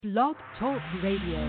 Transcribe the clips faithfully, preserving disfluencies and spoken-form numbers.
Blog Talk Radio.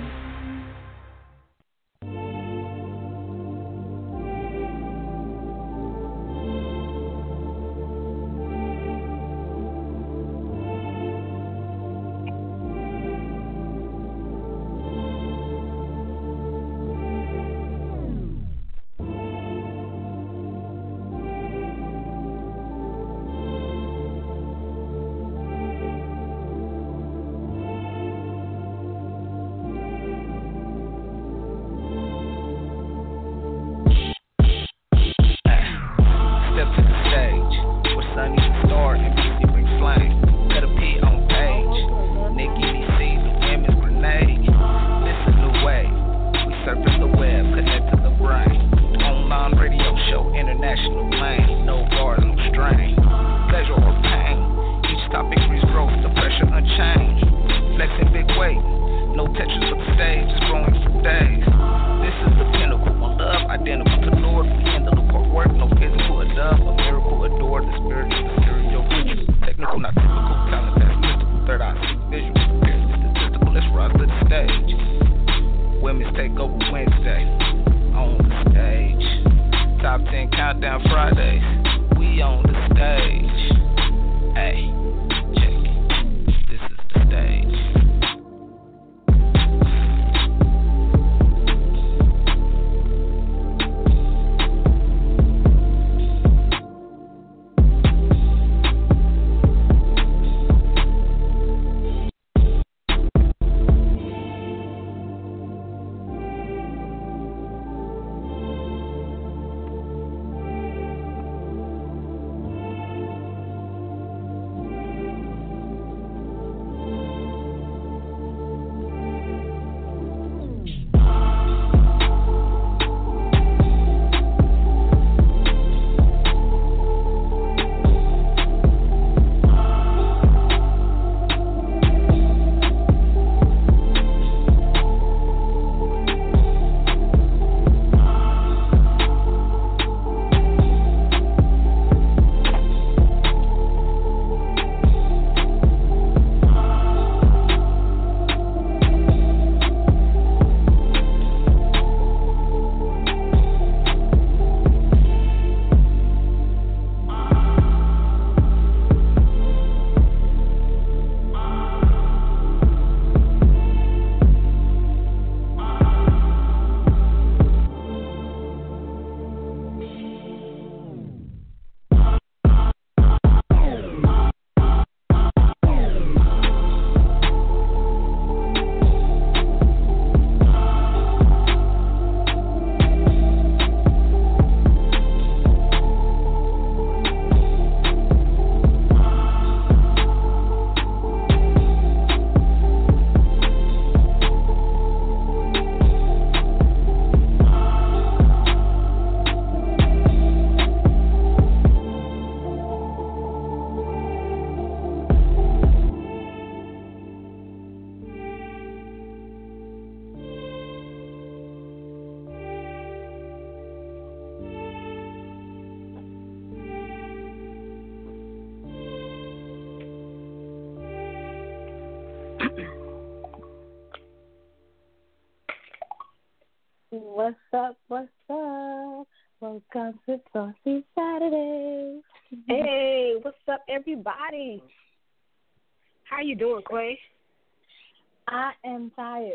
What's up? What's up? Welcome to Saucy Saturdays. Hey, what's up, everybody? How you doing, Quay? I am tired.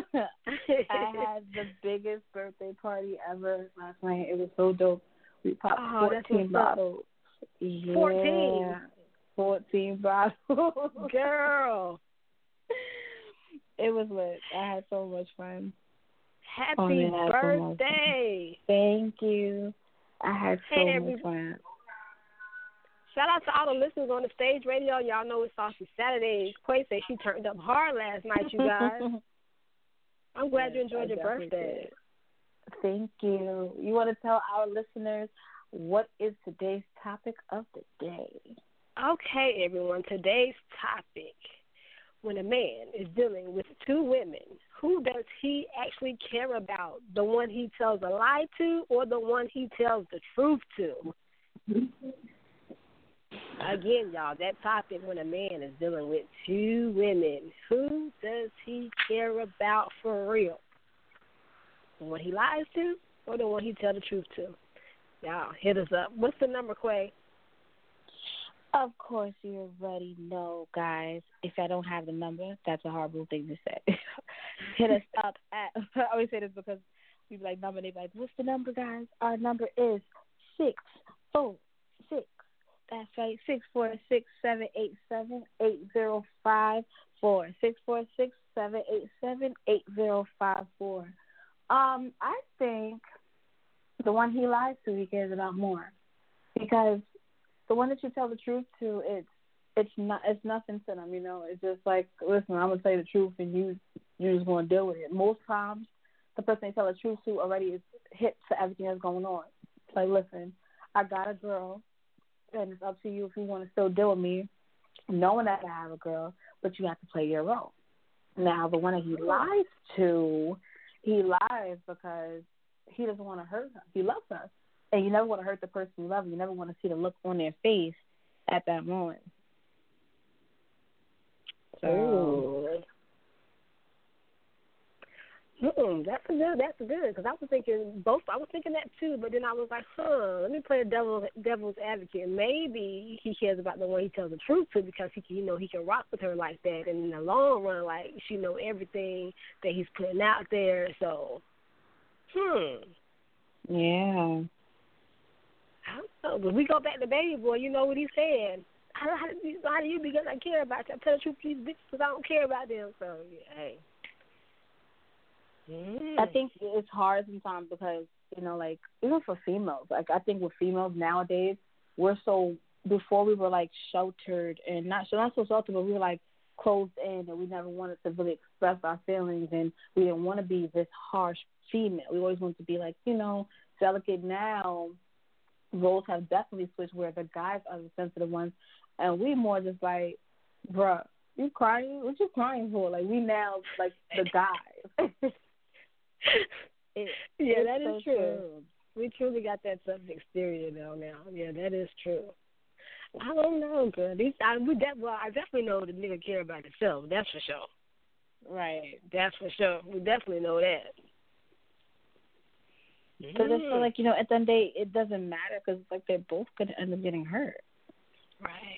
I had the biggest birthday party ever last night. It was so dope. We popped oh, fourteen bottles. Yeah, fourteen? fourteen bottles. Girl. It was lit. I had so much fun. Happy oh, birthday. Thank you. I had so hey, much everybody. fun. Shout out to all the listeners on the stage radio. Y'all know it's Saucy Saturdays. Quay said she turned up hard last night, you guys. I'm glad yes, you enjoyed I your birthday. Did. Thank you. You want to tell our listeners what is today's topic of the day? Okay, everyone. Today's topic. When a man is dealing with two women, who does he actually care about? The one he tells a lie to or the one he tells the truth to? Again, y'all, that topic when a man is dealing with two women, who does he care about for real? The one he lies to or the one he tell the truth to? Y'all, hit us up. What's the number, Quay? Of course, you already know, guys. If I don't have the number, that's a horrible thing to say. Hit us up at, I always say this because people like number, they be like, what's the number, guys? Our number is six four six. That's right, six four six, seven eight seven, eight zero five four. six four six, seven eight seven, eight zero five four. Um, I think the one he lies to, he cares about more. Because the one that you tell the truth to, it's it's not it's nothing to them, you know. It's just like, listen, I'm gonna tell you the truth, and you you're just gonna deal with it. Most times, the person they tell the truth to already is hip to everything that's going on. It's like, listen, I got a girl, and it's up to you if you want to still deal with me, knowing that I have a girl, but you have to play your role. Now, the one that he lies to, he lies because he doesn't want to hurt her. He loves her. And you never want to hurt the person you love. You never want to see the look on their face at that moment. So, Mm, that's a good. That's good. Because I was thinking both. I was thinking that too. But then I was like, huh. Let me play a devil devil's advocate. Maybe he cares about the one he tells the truth to because he can, you know, he can rock with her like that. And in the long run, like she know everything that he's putting out there. So, hmm. Yeah. I don't know. But we go back to Baby Boy. You know what he said. How, how, do you, how do you because I care about you? I tell the truth to these bitches because I don't care about them. So, yeah, hey. Mm. I think it's hard sometimes because, you know, like, even for females, like, I think with females nowadays, we're so, before we were, like, sheltered and not, not so sheltered, but we were, like, closed in and we never wanted to really express our feelings and we didn't want to be this harsh female. We always wanted to be, like, you know, delicate. Now, roles have definitely switched where the guys are the sensitive ones and we more just like, bruh, you crying? What you crying for? Like, we now, like, the guys. It, yeah, that is so true. true. We truly got that tough exterior though now. Yeah, that is true. I don't know, girl. These, I, we de- well, I definitely know the nigga care about himself. That's for sure. Right. That's for sure. We definitely know that. Because mm. I feel like, you know, at the end of the day, it doesn't matter because it's like they're both going to end up getting hurt. Right.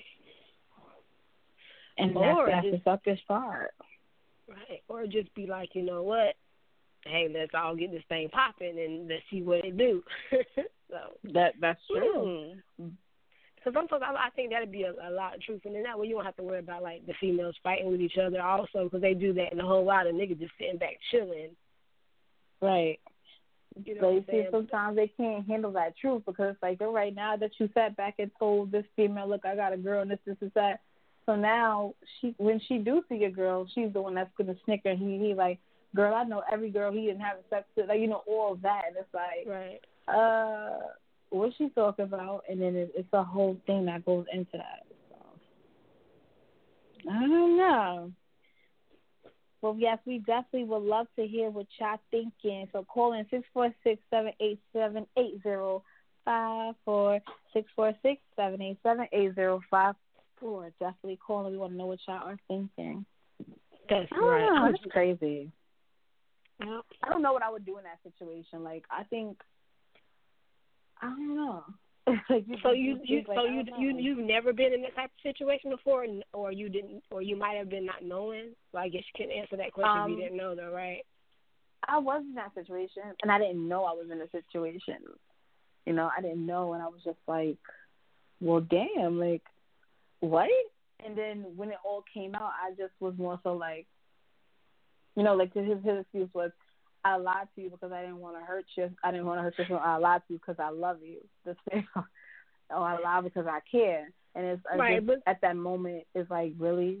And or that's, that's the suckish part. Right. Or just be like, you know what? Hey, let's all get this thing popping and let's see what it do. So that that's true. Mm. So sometimes I, I think that'd be a, a lot of truth, and then that way you don't have to worry about like the females fighting with each other also because they do that in a whole lot of niggas just sitting back chilling. Right. You know but what you I'm see, saying? sometimes they can't handle that truth because it's like, all right, now that you sat back and told this female, look, I got a girl and this, this, is that. So now she, when she do see a girl, she's the one that's gonna snicker. He, he like. Girl, I know every girl he didn't have sex with, like, you know, all of that. And it's like, right. uh, what's she talking about? And then it, it's a whole thing that goes into that. So, I don't know. Well, yes, we definitely would love to hear what y'all thinking. So call in six four six, seven eight seven, eight zero five four, six four six, seven eight seven, eight zero five four. Definitely call in. We want to know what y'all are thinking. That's I don't right. know. It's crazy. Yep. I don't know what I would do in that situation. Like, I think, I don't know. like you, so you, you like, so you, you, you've never been in that type of situation before, or you didn't, or you might have been not knowing. Well, I guess you can answer that question um, if you didn't know, though, right? I was in that situation, and I didn't know I was in a situation. You know, I didn't know, and I was just like, well, damn, like, what? And then when it all came out, I just was more so like, you know, like his his excuse was, I lied to you because I didn't want to hurt you. I didn't want to hurt you, so I lied to you because I love you. This thing, oh, I lied because I care. And it's right, just, but at that moment, it's like, really?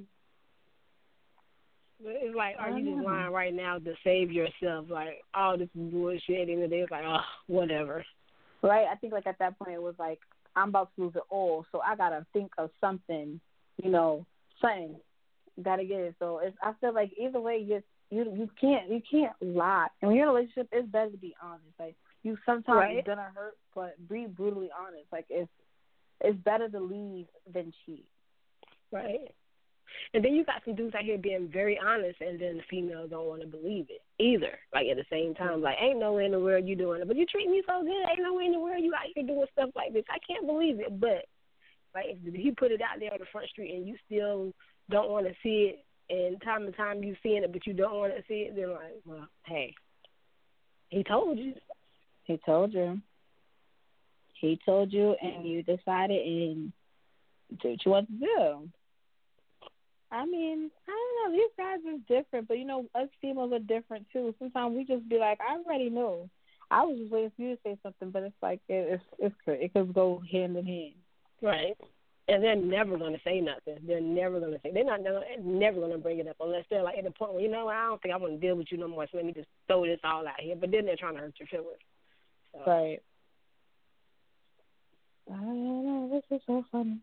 It's like, are you just lying right now to save yourself? Like, all this bullshit, at the end of the day, it's like, oh, whatever. Right? I think, like, at that point, it was like, I'm about to lose it all, so I got to think of something, you know, something. Got to get it. So it's, I feel like either way, you you you can't you can't lie. And when you're in a relationship, it's better to be honest. Like, you sometimes right. it's gonna hurt, but be brutally honest. Like, if it's better to leave than cheat. Right. And then you got some dudes out here being very honest, and then the females don't want to believe it either. Like, at the same time, like, ain't no way in the world you doing it, but you treat me so good. Ain't no way in the world you out here doing stuff like this. I can't believe it. But, like, if he put it out there on the front street and you still don't want to see it, and time to time you seeing it, but you don't want to see it, then, like, well, hey, he told you. He told you. He told you, and you decided and do what you want to do. I mean, I don't know. These guys are different, but, you know, us females are different, too. Sometimes we just be like, I already knew. I was just waiting for you to say something, but it's like it, it's, it's it could go hand in hand. Right. And they're never going to say nothing. They're never going to say. They're not they're never going to bring it up unless they're, like, at the point where, you know, I don't think I want to deal with you no more, so let me just throw this all out here. But then they're trying to hurt your feelings. So. Right. I don't know. This is so funny.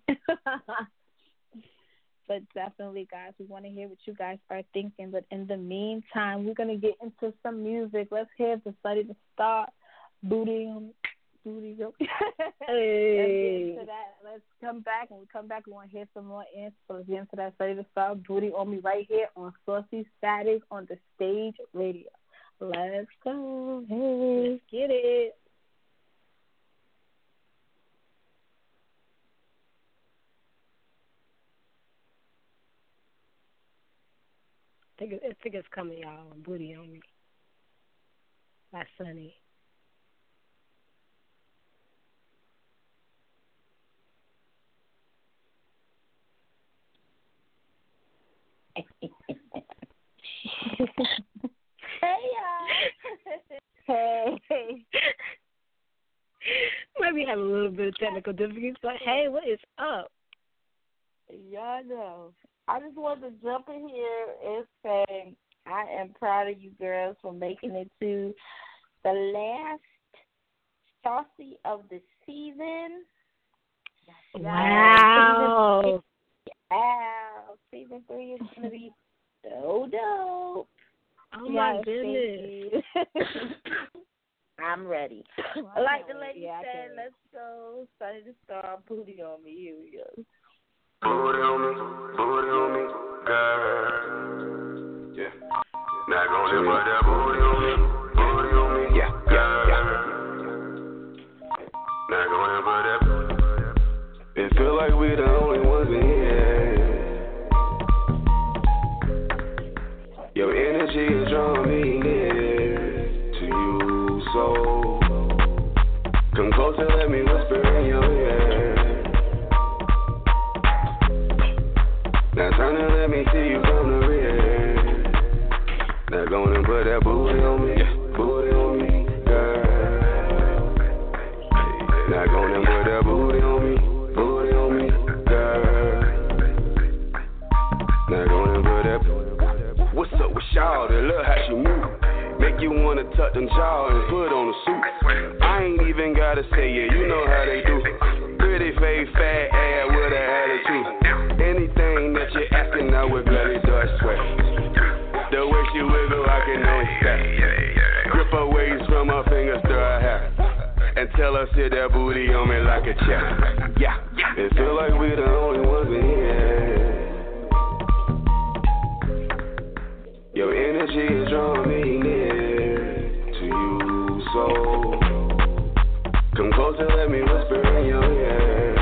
But definitely, guys, we want to hear what you guys are thinking. But in the meantime, we're going to get into some music. Let's hear the study to start. Booty on booty. Hey. Let's get into that. Let's come back. When we come back, we want to hear some more answers. So let's get into that study to start. Booty on me right here on Saucy Static on the Stage Radio. Let's go. Hey. Let's get it. I think, I think it's coming, y'all. Booty on me. By Sunny. Hey, y'all. Hey. Might be having a little bit of technical difficulties, but hey, what is up? Y'all know. I just wanted to jump in here and say I am proud of you girls for making it to the last Saucy of the season. Wow. Wow. Season three is going to be so dope. Oh, my goodness. I'm ready. Well, like the lady yeah, said, let's go. Sunny to Star, booty on me. Here we go. Booty on me, booty on me, girl. Yeah. Not gonna live with that booty on me, booty on me, yeah, girl. Yeah, yeah. Not gonna live with that. It feel like we the only ones in here. Your energy is drawing me near to you, so come close and let me whisper in your ear. Now turn and let me see you from the rear. Now go and put that booty on me, booty on me, girl. Now go and put that booty on me, booty on me, girl. Now go and put that. What's up with y'all? That look how she move. Make you wanna tuck them jaws and put on a suit. I ain't even gotta say it, you know how they do. Pretty face, fat ass with an attitude. Anything that you're asking, I would gladly do, I swear. The way she wiggle, I can know it's that. Grip her waist from her fingers to her hair. And tell her sit that booty on me like a chair. Yeah, it feel like we the only ones in here. Your energy is drawing me near to you, so come close and let me whisper in your ear.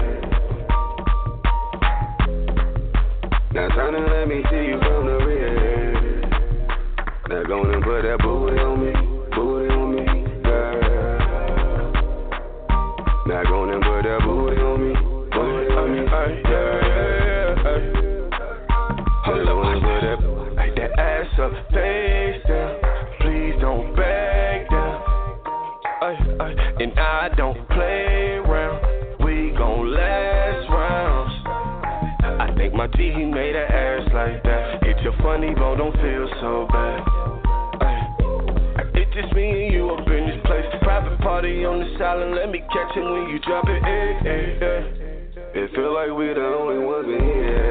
Now turn and let me see you from the rear. Now go and put that booty on me, booty on me, girl. Now go and put that booty on me, booty on me, yeah, yeah, yeah. Hold on, put that, like that ass up, face down. Please don't back down. Ay, ay, and I don't play around. We gon' last rounds. I think my G, he made her ass like that. It's your funny bone, don't feel so bad. Ay, it's just me and you up in this place. Private party on the island, let me catch it when you drop it. Ay, ay, ay. It feel like we the only ones in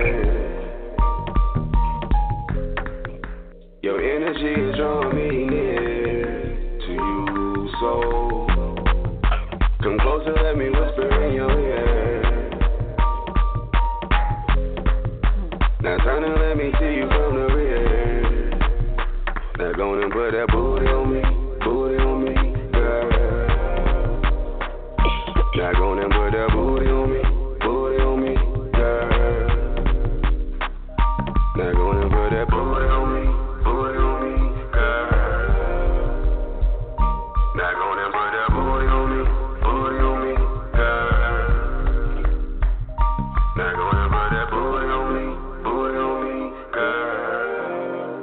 here. Your energy is drawing me near to you, so come close and let me whisper in your ear. go and put that booty on me, booty on me, girl. Now go and put that booty on me, booty on me, girl. Now go and put that booty on me, booty on me, girl. Now go and put that booty on me, booty on me, girl. Now go and put that booty on me, booty on me, girl.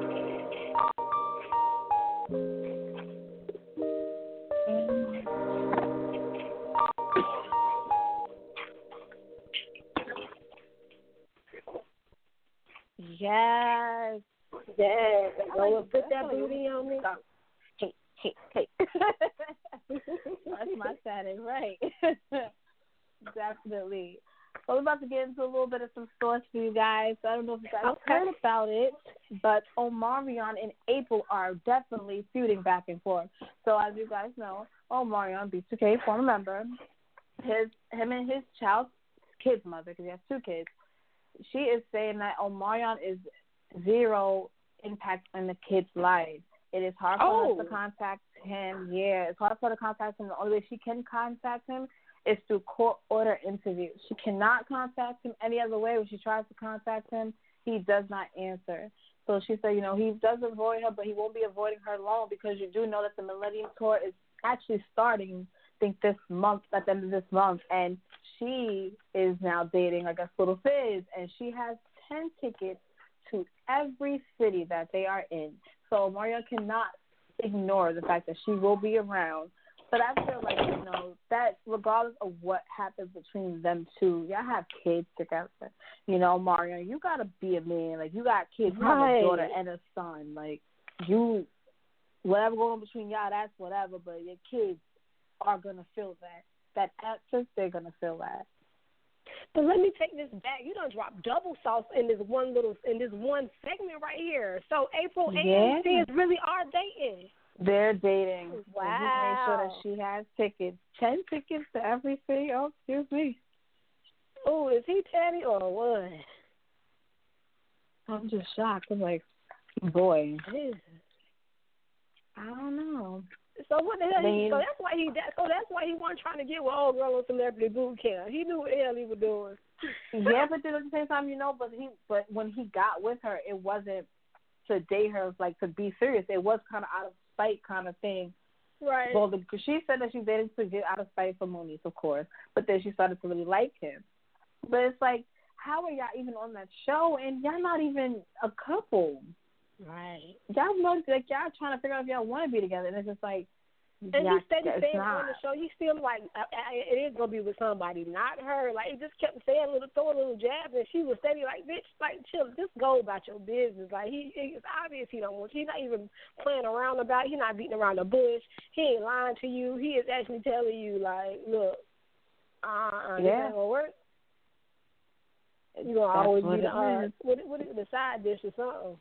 Yes. Yes. I Go like and put that. that booty on me. Hey, hey, hey. That's my Saturday, right? Definitely. So we're about to get into a little bit of some thoughts for you guys. So I don't know if you guys Okay. heard about it, but Omarion and April are definitely feuding back and forth. So as you guys know, Omarion, B two K former member, his him and his child's kid's mother, because he has two kids, she is saying that Omarion is zero impact on the kid's life. It is hard for Oh. us to contact him. Yeah, it's hard for her to contact him. The only way she can contact him is through court order interview. She cannot contact him any other way. When she tries to contact him, he does not answer. So she said, you know, he does avoid her, but he won't be avoiding her long, because you do know that the Millennium Tour is actually starting, I think, this month, at the end of this month. And she is now dating, I guess, Little Fizz, and she has ten tickets to every city that they are in. So Mario cannot ignore the fact that she will be around. But I feel like, you know, that regardless of what happens between them two, y'all have kids together. You know, Mario, you got to be a man. Like, you got kids. You have Right. a daughter and a son. Like, you, whatever going on between y'all, that's whatever. But your kids are going to feel that. That absence, they're going to feel that. But let me take this back. You done dropped double sauce in this one little in this one segment right here. So April Yeah. and Fizz really are dating. They're dating. Wow. So just make sure that she has tickets. Ten tickets to every city. Oh, excuse me. Oh, is he Teddy or what? I'm just shocked. I'm like, boy, Yeah. I don't know. So what the hell? He, Then- so that's why he. That, so that's why he wasn't trying to get with old girl on Celebrity Boot Camp. He knew what the hell he was doing. Yeah, but then at the same time, you know, but he, but when he got with her, it wasn't to date her, like to be serious. It was kind of out of spite, kind of thing. Right. Well, the, she said that she dated to get out of spite for Monique, of course, but then she started to really like him. But it's like, how are y'all even on that show, and y'all not even a couple? Right. Y'all know, like, y'all trying to figure out if y'all want to be together, and it's just like, And yeah, he steady it's saying not. on the show, he still like, I, I, it is gonna be with somebody, not her. Like he just kept saying little, throwing little jabs, and she was steady like, bitch, like chill, just go about your business. Like he, it's obvious he don't want you. He's not even playing around about. He's not beating around the bush. He ain't lying to you. He is actually telling you, like, look, uh, uh this Yeah. ain't gonna work. You gonna That's always what be the it uh, is. what, what is the side dish or something.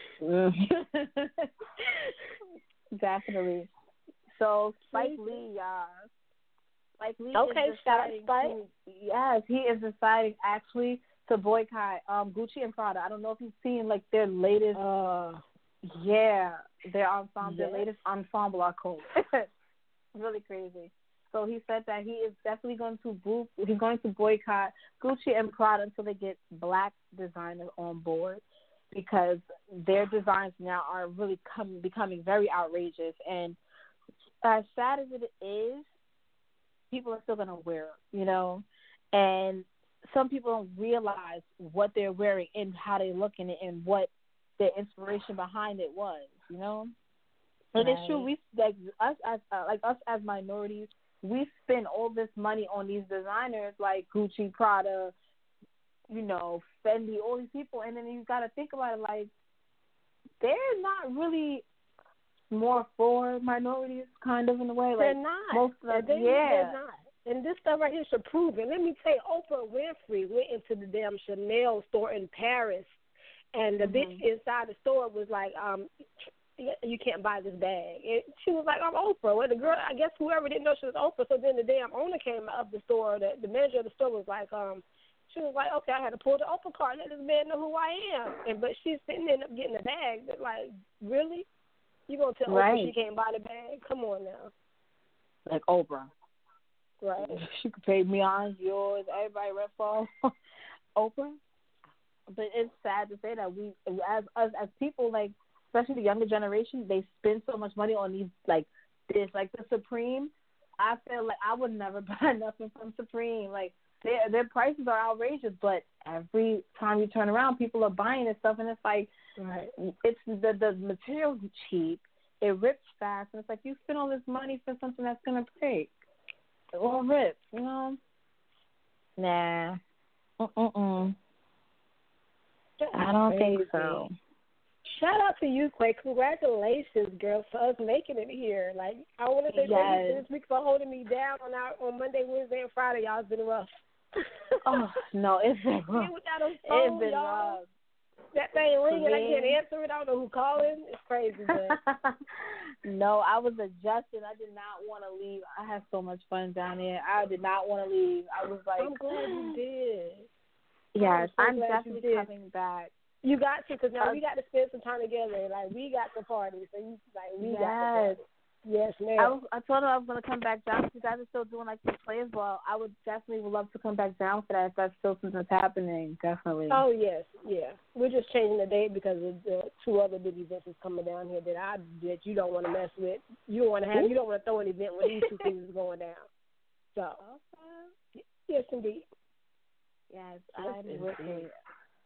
Definitely. So Spike Lee, y'all. Spike Lee Okay, is shout out deciding Spike. to, yes, he is deciding actually to boycott um, Gucci and Prada. I don't know if you've seen like their latest, Uh, yeah, their ensemble, yes. their latest ensemble are cool. Really crazy. So he said that he is definitely going to bo- he's going to boycott Gucci and Prada until they get black designers on board, because their designs now are really come, becoming very outrageous. And as sad as it is, people are still going to wear them, you know. And some people don't realize what they're wearing and how they look in it and what the inspiration behind it was, you know. And it's true. We like us as uh, like us as minorities, we spend all this money on these designers like Gucci, Prada, you know, Fendi, all these people, and then you got to think about it like they're not really more for minorities, kind of in a way. Like they're not. most of them, they, yeah. They're not. And this stuff right here should prove it. Let me tell you, Oprah Winfrey went into the damn Chanel store in Paris, and the Mhm. bitch inside the store was like, um, you can't buy this bag. And she was like, I'm Oprah. Well, the girl, I guess whoever didn't know she was Oprah, so then the damn owner came up the store, the, the manager of the store was like, um, she was like, okay, I had to pull the Oprah card, let this man know who I am. And But she's sitting there up getting the bag, but like, really? You gonna tell Right. Oprah she can't buy the bag? Come on now. Like Oprah. Right. She could pay me on yours, everybody rep for Oprah. But it's sad to say that we, as us as people, like especially the younger generation, they spend so much money on these like this, like the Supreme. I feel like I would never buy nothing from Supreme. Like their their prices are outrageous, but every time you turn around, people are buying this stuff, and it's like Right. it's the the material's cheap. It rips fast, and it's like you spend all this money for something that's gonna break or rip, you know? Nah. Mm-mm. I don't think so. Shout out to you, Quay. Congratulations, girl, for us making it here. Like, I want to say Yes. thank you this week for holding me down on our on Monday, Wednesday, and Friday. Y'all, it's been rough. Oh, no, it's been rough. Without a It's phone, been y'all. rough. That thing ringing, I Me. can't answer it. I don't know who calling. It's crazy, but No, I was adjusting. I did not want to leave. I had so much fun down there. I did not want to leave. I was like, I'm glad you did. yes, I'm so I'm glad you definitely did. coming back. You got to, because now Uh, we got to spend some time together. Like, we got to party, so you like we got to Yes. party. Yes, ma'am. I, was, I told her I was going to come back down. If you guys are still doing like the players ball, I would definitely would love to come back down for that if that's still something that's happening. Definitely. Oh yes, yeah. We're just changing the date because of the two other big events that's coming down here that I that you don't want to mess with. You don't want to have. You don't want to throw an event when these two things is going down. So, Okay. yes, indeed. Yes, Yes, I'm with indeed. it.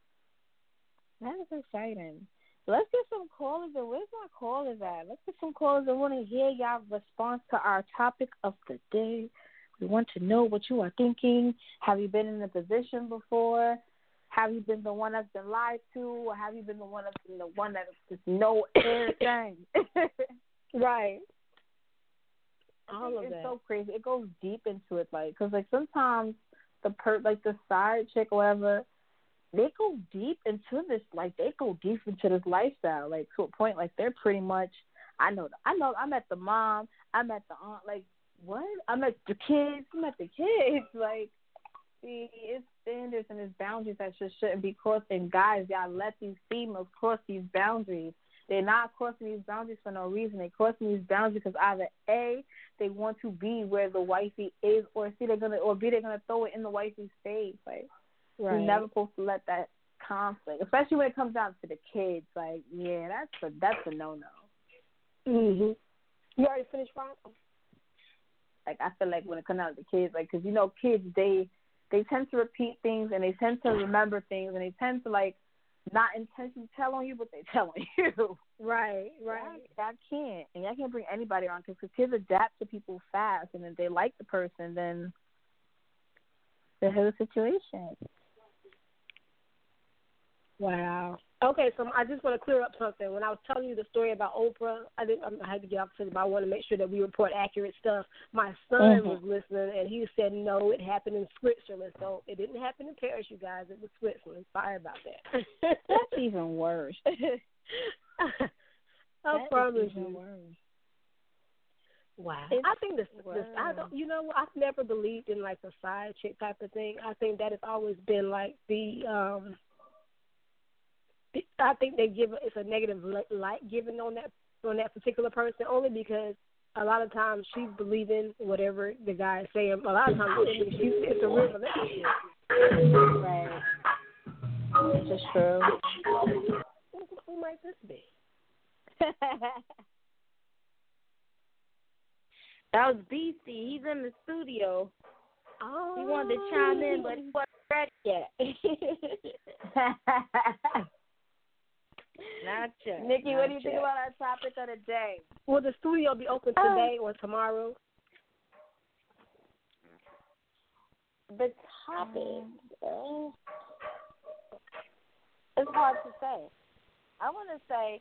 That is exciting. Let's get some callers. And where's my callers at? Let's get some callers. I want to hear y'all response to our topic of the day. We want to know what you are thinking. Have you been in a position before? Have you been the one that's been lied to, or have you been the one that's been the one that's just know everything? Right. All it's of that. so crazy. It goes deep into it, like, because like sometimes the per like the side chick or whatever, they go deep into this, like they go deep into this lifestyle, like to a point, like they're pretty much. I know, I know. I met the mom. I met the aunt. Like what? I met the kids. I met the kids. Like, see, it's standards and it's boundaries that just shouldn't be crossed. And guys, y'all let these females cross these boundaries. They're not crossing these boundaries for no reason. They're crossing these boundaries because either A, they want to be where the wifey is, or C, they're gonna, or B, they're gonna throw it in the wifey's face. Like, Right. you're never supposed to let that conflict, especially when it comes down to the kids. Like, yeah, that's a that's a no no. Mhm. You already finished, Ron? Like, I feel like when it comes down to the kids, like, because you know, kids they they tend to repeat things and they tend to remember things and they tend to like not intentionally tell on you, but they tell on you. Right, right. That can't, and y'all can't bring anybody around because kids adapt to people fast, and if they like the person, then they have a situation. Wow. Okay, so I just want to clear up something. When I was telling you the story about Oprah, I didn't. I had to get off to, but I want to make sure that we report accurate stuff. My son Mm-hmm. was listening, and he said no, it happened in Switzerland. So it didn't happen in Paris, you guys. It was Switzerland. Sorry about that. That's even worse. I That promise is even you. worse. Wow. It's I think this, this worse. I don't, you know, I've never believed in like the side chick type of thing. I think that has always been like the, um, I think they give it's a negative light given on that on that particular person only because a lot of times she's believing whatever the guy is saying. A lot of times she's, it's a real relationship. Right. This is true. Who, who might this be? That was B C. He's in the studio. Oh. He wanted to chime in, but he wasn't ready yet. Not yet. Nikki, Not what do you think yet. about our topic of the day? Will the studio be open today or tomorrow? The topic, uh, it's hard to say. I want to say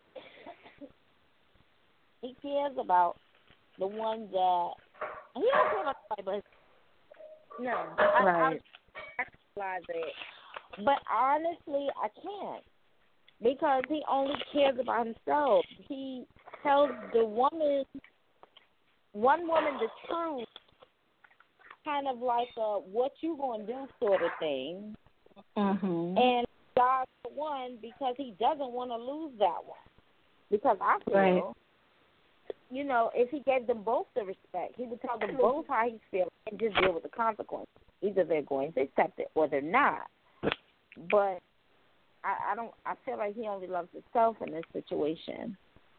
he cares about the one that he don't care about anybody, but no, I, Right. I, I realize it. But honestly, I can't because he only cares about himself. He tells the woman, one woman, the truth. Kind of like a what you gonna do sort of thing, Mm-hmm. and God's the one because he doesn't want to lose that one. Because I feel, right. you know, if he gave them both the respect, he would tell them both how he's feeling and just deal with the consequences. Either they're going to accept it or they're not. But I, I don't. I feel like he only loves himself in this situation.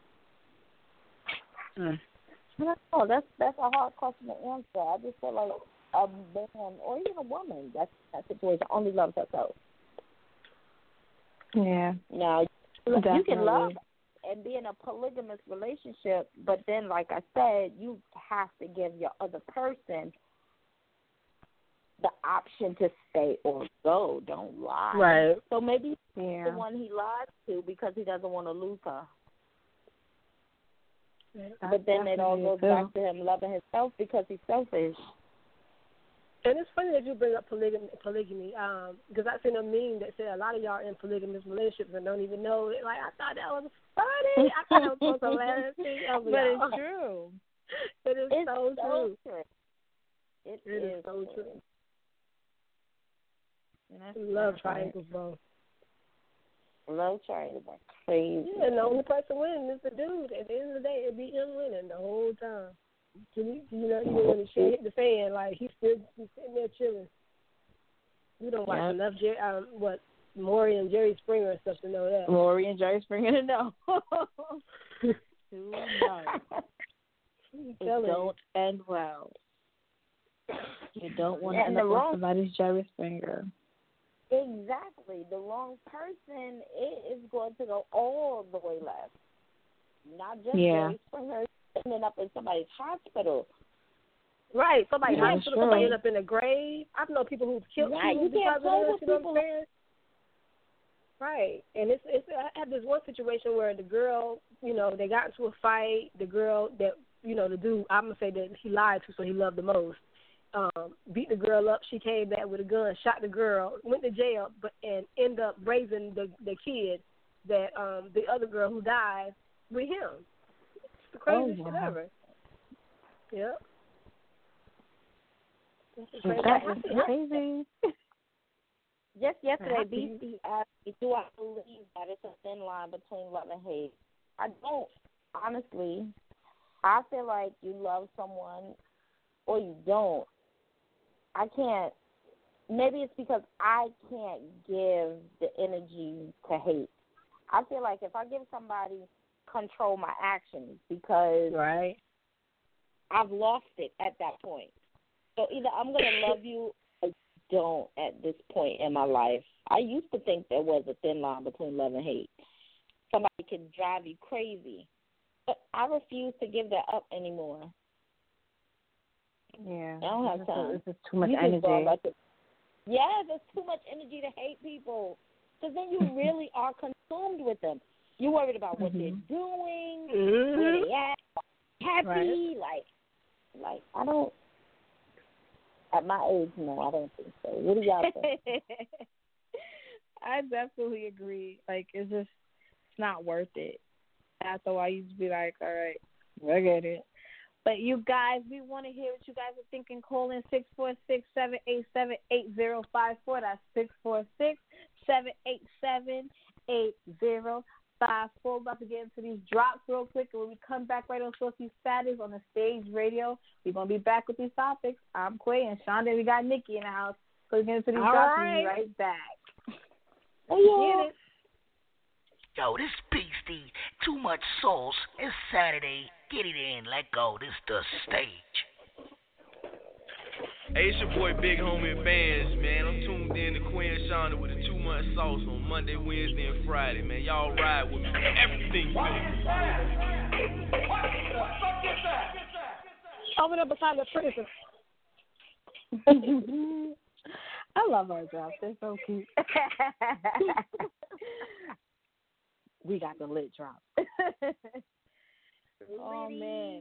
Mm. I don't know. That's that's a hard question to answer. I just feel like a man or even a woman that's in that situation only loves herself. Yeah. Now Definitely. you can love and be in a polygamous relationship, but then, like I said, you have to give your other person the option to stay or go. Don't lie. Right. So maybe Yeah. the one he lies to because he doesn't want to lose her. That's But then it all goes definitely back to him loving himself because he's selfish. And it's funny that you bring up polygamy, polygamy, um, because I seen a meme that said a lot of y'all in polygamous relationships and don't even know it. Like, I thought that was funny. I thought that was so hilarious. But it's true. It is It's so, so true. true. It, It is is so true. And that's Love that's triangles, bro. Love triangles are crazy. Yeah, and the only person winning is the dude. At the end of the day, it'd be him winning the whole time. You know, even when the shit hit the fan, like he's still he's sitting there chilling. We don't watch Yep. enough, Jer- um, what Maury and Jerry Springer and stuff to know that. Lori and Jerry Springer to know. To know. It don't end well. You don't want to And end the up on wrong- somebody's Jerry Springer. Exactly. The wrong person, it is going to go all the way left. Not just Yeah. Jerry Springer ending up in somebody's hospital. Right, somebody Yeah, hospital, sure. somebody end up in a grave. I've known people who've killed Right, people you can't because play of with this, you know people. what I'm saying? Right, and it's it's. I had this one situation where the girl, you know, they got into a fight. The girl that, you know, the dude, I'm gonna say that he lied to, so he loved the most. Um, beat the girl up. She came back with a gun, shot the girl, went to jail, but and ended up raising the the kid that um the other girl who died with him. It's the craziest Oh, shit wow. ever. Yep. That is crazy. Just yesterday, Happy. B C asked me, do I believe that it's a thin line between love and hate? I don't. Honestly, I feel like you love someone or you don't. I can't. Maybe it's because I can't give the energy to hate. I feel like if I give somebody control my actions because Right. I've lost it at that point. So either I'm going to love you or don't at this point in my life. I used to think there was a thin line between love and hate. Somebody can drive you crazy. But I refuse to give that up anymore. Yeah. I don't have time. This is too much You just energy. go about it. Yeah, there's too much energy to hate people. Because then you really are consumed with them. You're worried about what Mhm. they're doing, Mm-hmm. where they at, happy. Right. Like, like I don't, at my age, no, I don't think so. What do y'all think? I definitely agree. Like, it's just, it's not worth it. After a while, you just be like, all right, I get it. But you guys, we want to hear what you guys are thinking. Call in six four six, seven eight seven, eight zero five four. That's six four six, seven eight seven, eight zero five four. We're about to get into these drops real quick. And when we come back right on Saucy Saturdays on the Stage Radio, we're going to be back with these topics. I'm Quay and Shonda. We got Nikki in the house. So we're getting into these All drops right. and be right back. Get it. Yo, this Beastie, Too Much Sauce. It's Saturday. Get it in, let go. This the stage. Hey, it's your boy Big Homie and Bands, man. I'm tuned in to Queen Shonda with the Too Much Sauce on Monday, Wednesday, and Friday, man. Y'all ride with me. Everything good. Open up beside the prison. I love our drops. They're so cute. We got the lit drop. Oh, man.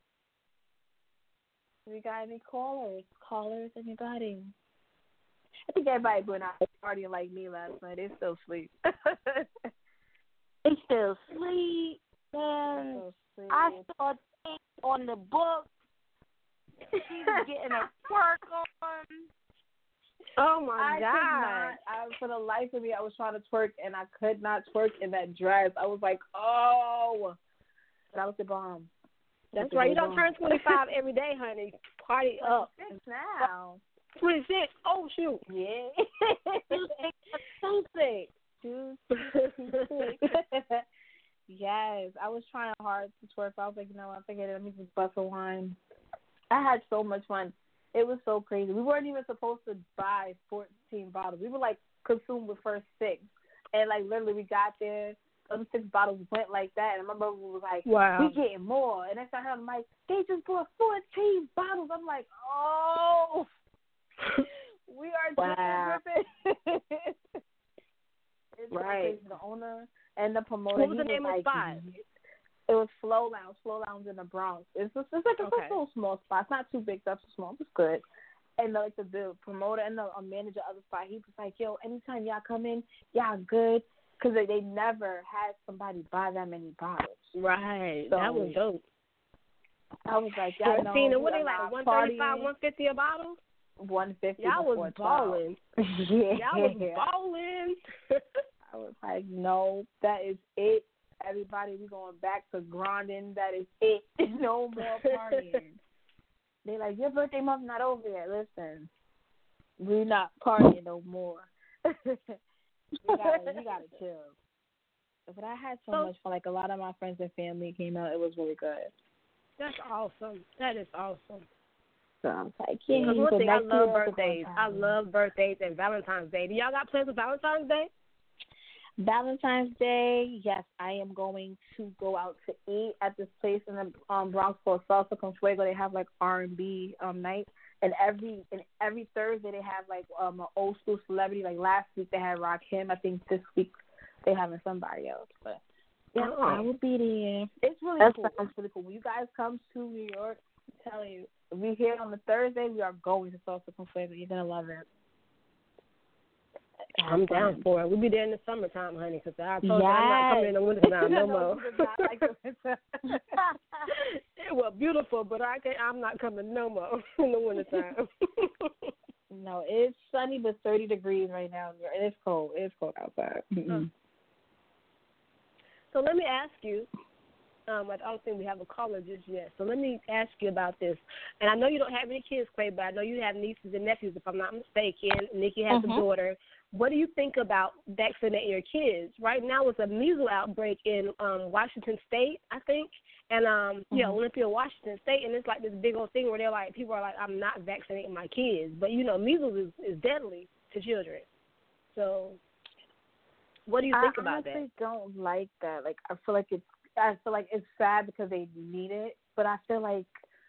We got any callers? Callers, anybody? I think everybody went out partying like me last night. They still sleep. They still sleep, man. Still sleep. I saw things on the book. She was getting her work on. Oh my I god! could not. I, for the life of me, I was trying to twerk and I could not twerk in that dress. I was like, oh, that was the bomb. That's right. You don't turn twenty-five every day, honey. Party up. Six now. twenty-six. Oh shoot. Yeah. Tuesday. Tuesday. Yes, I was trying hard to twerk. I was like, you know what, forget it. Let me just bust a wine. I had so much fun. It was so crazy. We weren't even supposed to buy fourteen bottles. We were like consumed with first six, and like literally we got there. Those six bottles went like that, and my brother was like, wow. we getting more. And next time I'm like, they just bought fourteen bottles. I'm like, oh, we are wow. dripping, dripping. It's right. So the owner and the promoter. What was the he name was of the like, spot? It was Flow Lounge. Flow Lounge in the Bronx. It's just, it's like a okay. little small spot. It's not too big. That's small. It's good. And like the, the promoter and the uh, manager of the spot, he was like, "Yo, anytime y'all come in, y'all good." Because they, they never had somebody buy that many bottles. Right. So, that was dope. I was like, y'all know. Tina, what are they like, one thirty-five, one fifty a bottle? one fifty. Y'all was balling. Yeah. Y'all was balling. I was like, no, that is it. Everybody, we going back to grinding. That is it. No more partying. They like, your birthday month not over yet. Listen, we not partying no more. We gotta, we gotta chill. But I had so, so much fun. Like, a lot of my friends and family came out. It was really good. That's awesome. That is awesome. So I'm like, yeah. Because one thing, I love birthdays. I love birthdays and Valentine's Day. Do y'all got plans for Valentine's Day? Valentine's Day, yes, I am going to go out to eat at this place in the um, Bronx called Salsa con Fuego. They have like R and B um, night, and every and every Thursday they have like um, an old school celebrity. Like last week they had Rakim. I think this week they having somebody else. But yeah, oh. I will be there. It's really That's cool. It's really cool. When you guys come to New York, I'm telling you, if we're here on the Thursday, we are going to Salsa con Fuego. You're gonna love it. I'm down for it. We'll be there in the summertime, honey, because I told yes. you I'm not coming in the wintertime no more. Like it was beautiful, but I can't, I'm not coming no more in the wintertime. No, it's sunny but thirty degrees right now. And it's cold. It's cold outside. Mm-hmm. So let me ask you, um, I don't think we have a caller just yet, so let me ask you about this. And I know you don't have any kids, Quay, but I know you have nieces and nephews, if I'm not mistaken. Nikki has mm-hmm. a daughter. What do you think about vaccinating your kids? Right now it's a measles outbreak in um, Washington State, I think, and, um, mm-hmm. yeah, Olympia, Washington State, and it's like this big old thing where they're like, people are like, I'm not vaccinating my kids. But, you know, measles is, is deadly to children. So what do you think I about that? I honestly don't like that. Like, I feel like it's, I feel like it's sad because they need it, but I feel like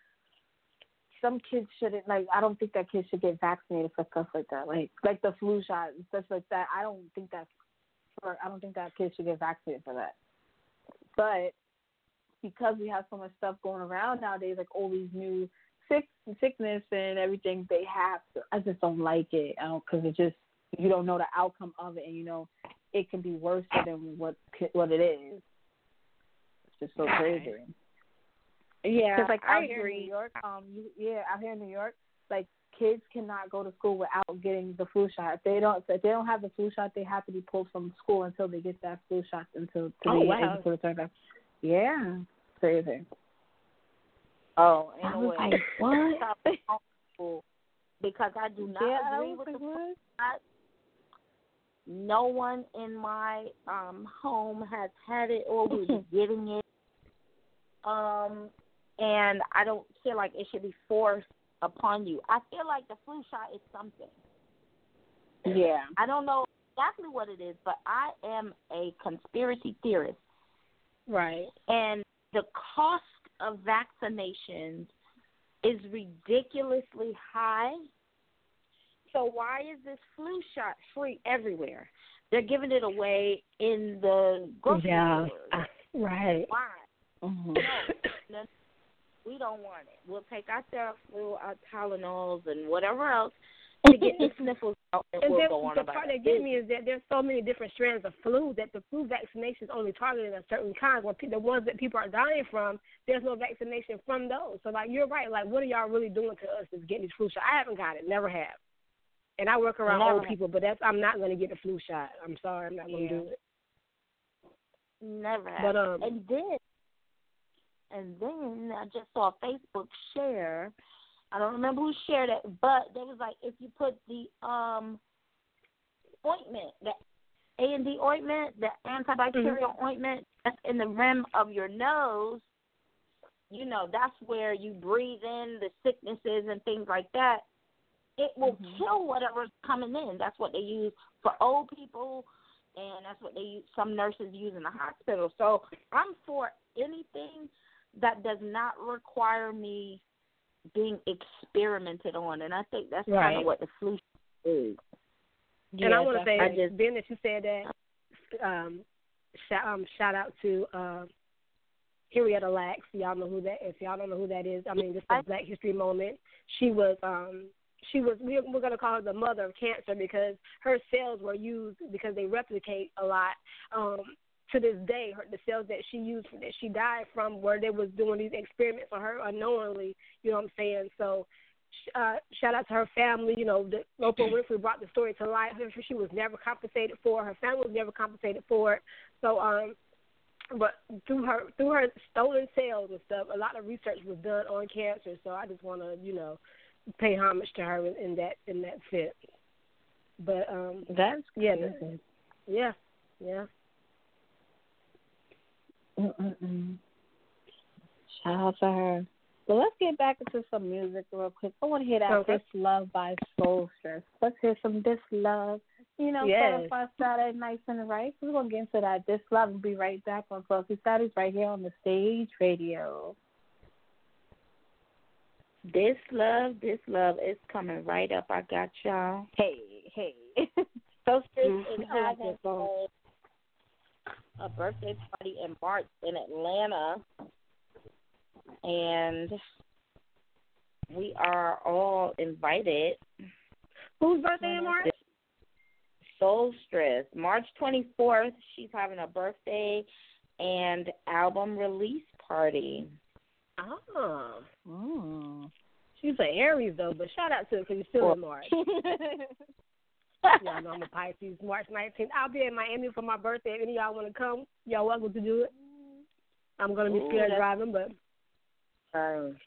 some kids shouldn't, like, I don't think that kids should get vaccinated for stuff like that, like like the flu shot and stuff like that. I don't think that's for, I don't think that kids should get vaccinated for that. But because we have so much stuff going around nowadays, like all these new sick, sickness and everything, they have to, I just don't like it, I don't, because it just, you don't know the outcome of it, and you know it can be worse than what what it is. It's just so crazy. Yeah, because like I out agree. here in New York, um, you, yeah, out here in New York, like kids cannot go to school without getting the flu shot. If they don't, if they don't have the flu shot, they have to be pulled from school until they get that flu shot until, until oh, they wow. get able to return back. Yeah, crazy. Oh, I anyway, was like, what? Because I do not yeah, agree with like, the flu shot. No one in my um, home has had it or will be getting it. Um, and I don't feel like it should be forced upon you. I feel like the flu shot is something. Yeah. I don't know exactly what it is, but I am a conspiracy theorist. Right. And the cost of vaccinations is ridiculously high. So why is this flu shot free everywhere? They're giving it away in the grocery yeah. stores. Uh, right. Why? Mm-hmm. No, no, we don't want it. We'll take our Theraflu, our Tylenols, and whatever else to get the sniffles out, and, and we'll go on the about part it. that gets me is that there's so many different strands of flu that the flu vaccination is only targeting a certain kind. Where pe- the ones that people are dying from, there's no vaccination from those. So, like, you're right. Like, what are y'all really doing to us that's getting these flu shots? I haven't got it. Never have. And I work around Never old had. people, but that's I'm not going to get the flu shot. I'm sorry, I'm not going to Yeah. do it. Never have. But um, and then, and then I just saw a Facebook share. I don't remember who shared it, but there was like if you put the um ointment, the A and D ointment, the antibacterial mm-hmm. ointment that's in the rim of your nose, you know, that's where you breathe in the sicknesses and things like that. It will Mm-hmm. kill whatever's coming in. That's what they use for old people, and that's what they use, some nurses use in the hospital. So I'm for anything that does not require me being experimented on, and I think that's Right. kind of what the flu is. And I want to say, I just, being that you said that, um, shout, um, shout out to uh, Henrietta Lacks. Y'all know who that? If y'all don't know who that is, I mean, this is a Black History moment. She was, um, she was. We're, we're going to call her the mother of cancer because her cells were used because they replicate a lot. Um, to this day, her, the cells that she used that she died from, where they was doing these experiments on her unknowingly. You know what I'm saying? So. Uh, shout out to her family. You know, the, Oprah Winfrey brought the story to life. She was never compensated for it. Her family was never compensated for it. So, um, but through her through her stolen cells and stuff, a lot of research was done on cancer. So I just want to, you know, pay homage to her in, in that in that sense. But um, that's yeah, good. yeah, yeah. Mm-mm-mm. Shout out to her. So let's get back into some music real quick. I want to hear that Okay. This Love by Soulstress. Let's hear some This Love. You know, Yes. for our Saturday nights and right. We're going to get into that. This Love will be right back on Soulful Saturdays right here on the Stage Radio. This love, this love is coming right up. I got y'all. Hey, hey. Soulstress Mm-hmm. is I like having that song. a, a birthday party in March in Atlanta. And we are all invited. Whose birthday in March? Soulstress. March twenty-fourth, she's having a birthday and album release party. Oh. Mm. She's an Aries, though, but shout out to her because you're still in March. Y'all know I'm a Pisces, March nineteenth. I'll be in Miami for my birthday. If any of y'all want to come, y'all welcome to do it. I'm going to be Ooh, scared that's- driving, but... Um,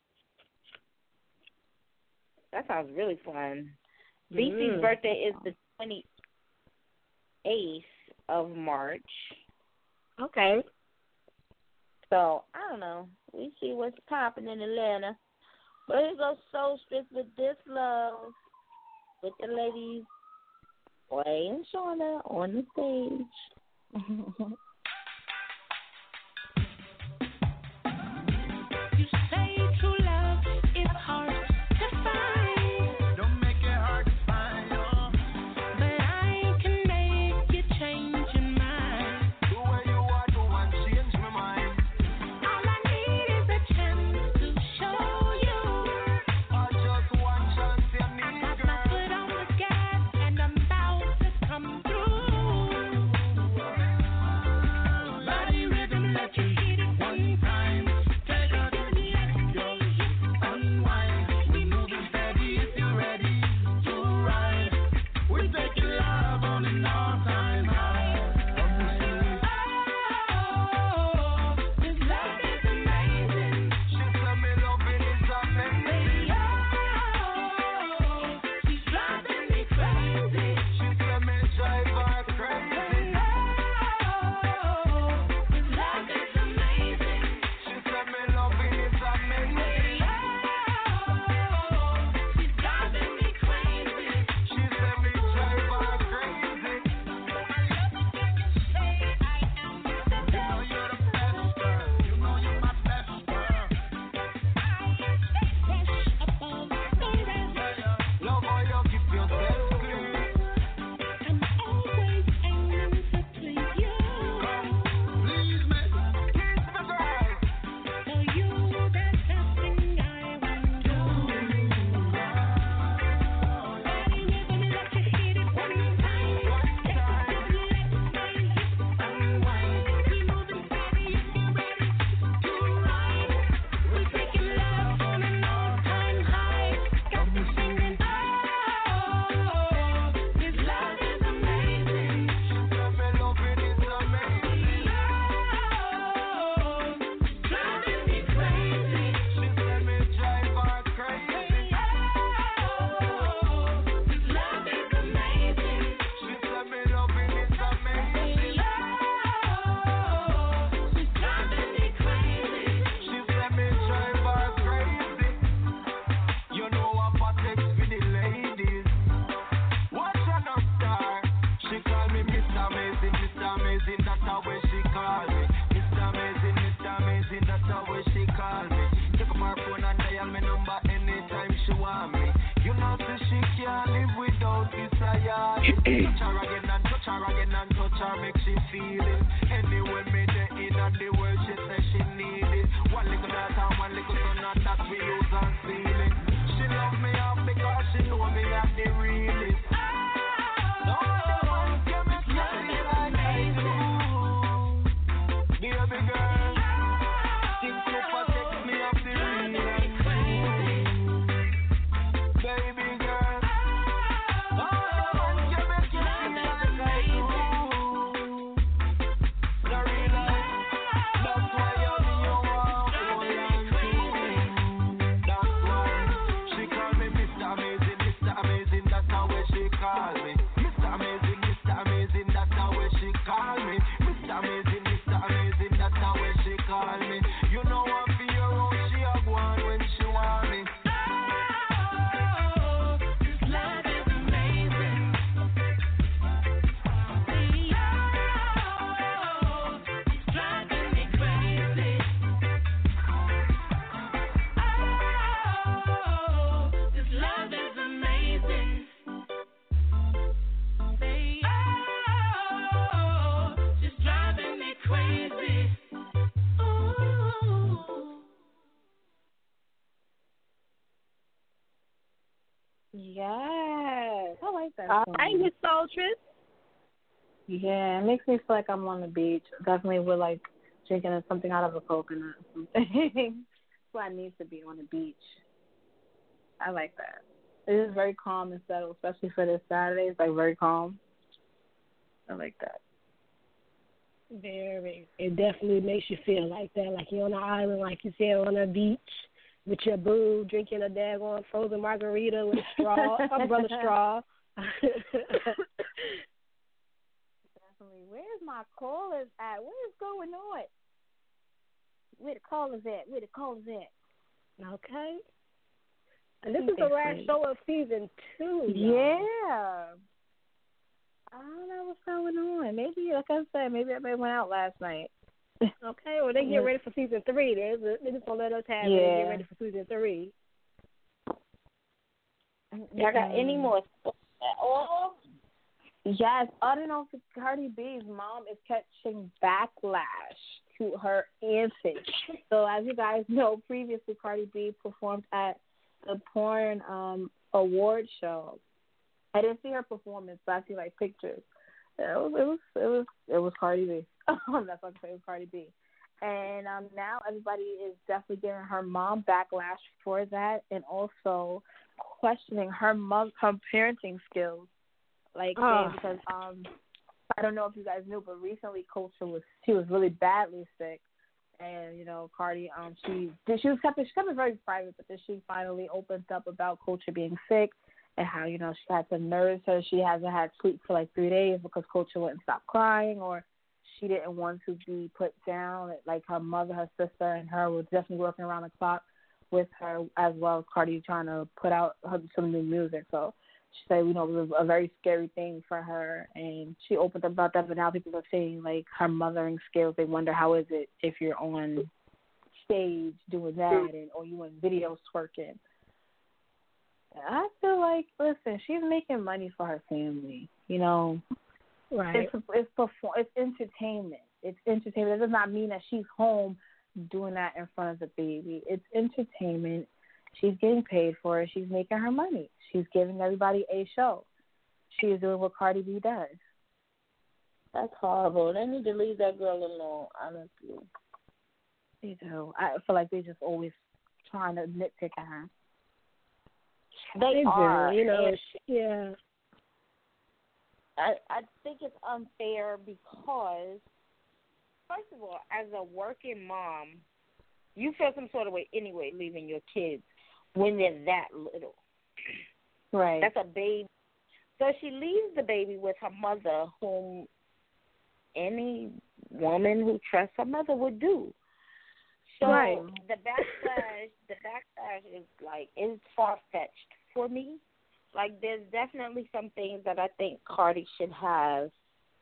that sounds really fun. B C's Mm. birthday is the twenty-eighth of March. Okay. So, I don't know. We see what's popping in Atlanta. But here goes Soulstress with This Love with the ladies, Way and Shauna on the stage. Body rhythm, let you hit it one time. Take a desire. Touch her again and touch her again and touch her, make she feel it. Anyway, me the in and the world, she say she need it. One little daughter, one little son, and that we use and seal it. She love me up because she know me at the realest. No other one can make me feel like I do. Baby girl, stick to protect me up the real and true. Baby girl, no other one can make you feel like I do. The real life, that's why I'm your one, hold on to. That's why she call me Mister Amazing, Mister Amazing, that's how way she call me. Mister Amazing, Mister Amazing, that's how way she call me. Mister Amazing, Mister Amazing, that's how way she call me. You know I'm for your own, she a go on when she want me. This love is amazing. It's driving me crazy. Oh, this love is amazing. Say, oh, just driving me crazy. Ooh. Yes, I like that All song. right, Miss Soultress. Yeah, it makes me feel like I'm on the beach. Definitely with like drinking something out of a coconut or something. That's why I need to be on the beach. I like that. It is very calm and settled, especially for this Saturday. It's like very calm. I like that. Very. It definitely makes you feel like that, like you're on an island, like you said, on a beach with your boo, drinking a daggone frozen margarita with a straw, umbrella straw. Definitely. Where's my callers at? What is going on? Where the callers at? Where the callers at? Okay. And this think is the they last played. show of season two. y'all. Yeah. I don't know what's going on. Maybe, like I said, maybe everybody went out last night. Okay, well, they get ready for season three. They're, they're just going to let us have it and Yeah. get ready for season three. Y'all got any more stuff at all? Yes, I don't know if Cardi B's mom is catching backlash to her antics. So as you guys know, previously Cardi B performed at the porn um award show. I didn't see her performance, but I see like pictures. It was it was it was it was Cardi B. That's what I'm saying, it was Cardi B. And um now everybody is definitely giving her mom backlash for that, and also questioning her mom her parenting skills. Like Oh. saying because um I don't know if you guys knew, but recently Culture was she was really badly sick, and you know Cardi um she she was kept she kept it very private, but then she finally opened up about Culture being sick and how you know she had to nurse her. She hasn't had sleep for like three days because Culture wouldn't stop crying, or she didn't want to be put down. Like her mother, her sister, and her was definitely working around the clock with her, as well as Cardi trying to put out her, some new music. So she said, you know, it was a very scary thing for her, and she opened up about that. But now people are saying like her mothering skills. They wonder how is it if you're on stage doing that, and or you in videos twerking. I feel like, listen, she's making money for her family. You know, Right. it's it's perform it's entertainment. It's entertainment. It does not mean that she's home doing that in front of the baby. It's entertainment. She's getting paid for it. She's making her money. She's giving everybody a show. She is doing what Cardi B does. That's horrible. They need to leave that girl alone, honestly. They do. I feel like they just always trying to nitpick at her. They, They do, are. you know, and she- yeah. I, I think it's unfair because, first of all, as a working mom, you feel some sort of way anyway leaving your kids when they're that little. Right. That's a baby. So she leaves the baby with her mother, whom any woman who trusts her mother would do. So Right. the backlash, the backlash is like it's far fetched for me. Like there's definitely some things that I think Cardi should have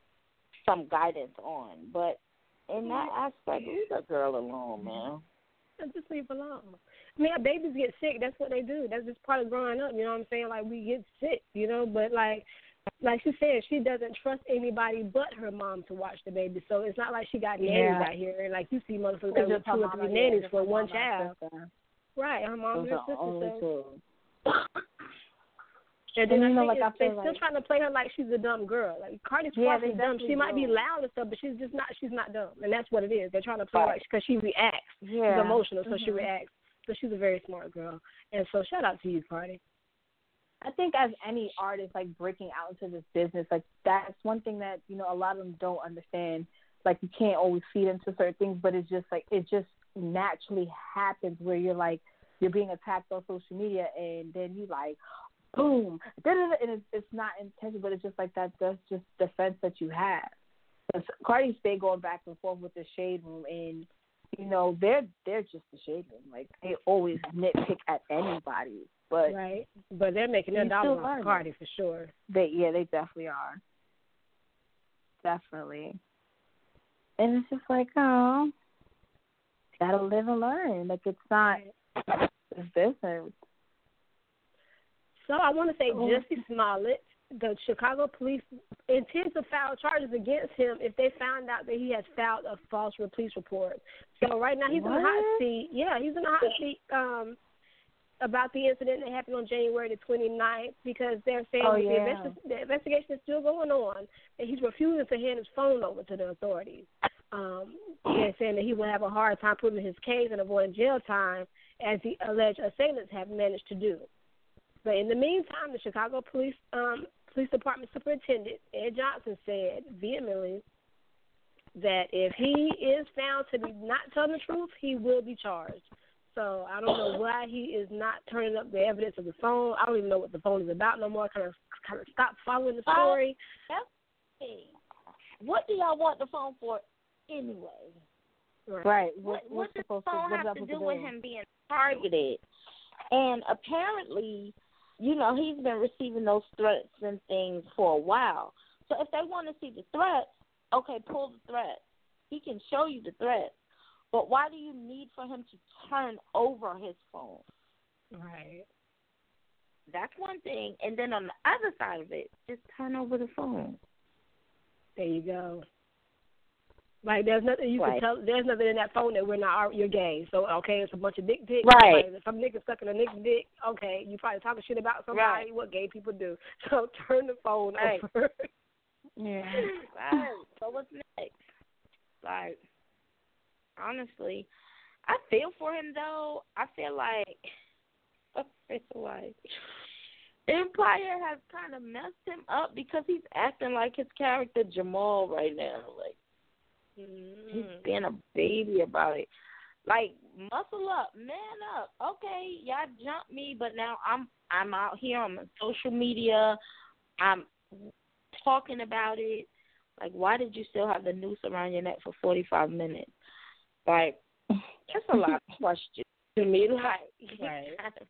some guidance on, but in that aspect, leave the girl alone, man. Just leave alone. I mean, babies get sick. That's what they do. That's just part of growing up. You know what I'm saying? Like, we get sick, you know. But, like, like she said, she doesn't trust anybody but her mom to watch the baby. So it's not like she got nannies Yeah. out here. And, like, you see motherfuckers that with Just her two or mama, three yeah, nannies just for her one mama and child. sister. Right, her mom Those and her are sister. only So. two. And then And I you know, think like, I it's- they're feel still like- trying to play her like she's a dumb girl. Like, Cardi's Yeah, far they from dumb. definitely She might be do. loud and stuff, but she's just not. She's not dumb, and that's what it is. They're trying to play her Right. like because she reacts. Yeah. She's emotional, so she Mhm. reacts. So she's a very smart girl. And so shout out to you, Cardi. I think as any artist, like, breaking out into this business, like, that's one thing that, you know, a lot of them don't understand. Like, you can't always feed into certain things, but it's just, like, it just naturally happens where you're, like, you're being attacked on social media, and then you, like, boom, da-da-da, and it's, it's not intentional, but it's just, like, that that's just defense that you have. Because Cardi stay going back and forth with the Shade Room, and, you know, they're they're just the Shade Room. Like, they always nitpick at anybody. But Right. But they're making their You dollars still off learn Cardi for sure. They yeah, they definitely are. Definitely. And it's just like, oh, gotta live and learn. Like, it's not it's business. So I want to say Oh. Jussie Smollett, the Chicago police intend to file charges against him if they found out that he has filed a false police report. So right now he's in the hot What? seat. Yeah, he's in the hot seat um, about the incident that happened on January the twenty-ninth because they're saying Oh, that the, yeah. investi- the investigation is still going on and he's refusing to hand his phone over to the authorities. Um, they're saying that he will have a hard time proving his case and avoiding jail time as the alleged assailants have managed to do. But in the meantime, the Chicago Police um, Police Department Superintendent Ed Johnson said vehemently that if he is found to be not telling the truth, he will be charged. So I don't know why he is not turning up the evidence of the phone. I don't even know what the phone is about no more. I kind of kind of stopped following the story. Hey, what do y'all want the phone for anyway? Right. What, What, what what's does supposed the to phone what's have that to supposed do with him being targeted? And apparently, you know, he's been receiving those threats and things for a while. So if they want to see the threats, okay, pull the threats. He can show you the threats. But why do you need for him to turn over his phone? Right. That's one thing. And then on the other side of it, just turn over the phone. There you go. Like, there's nothing you Right. can tell. There's nothing in that phone that we're not you're gay. So, okay, it's a bunch of dick pics. Right. Like, if some nigga stuck in a nigga's dick, okay, you probably talking shit about somebody, Right. what gay people do. So, turn the phone Right. over. Yeah. Right. So what's next? Like, honestly, I feel for him, though. I feel like, I feel like Empire has kind of messed him up because he's acting like his character Jamal right now. Like, he's being a baby about it. Like, muscle up, man up. Okay, y'all jumped me, but now I'm I'm out here on social media. I'm talking about it. Like, why did you still have the noose around your neck for forty-five minutes? Like, that's a lot of questions to me. Like, Right.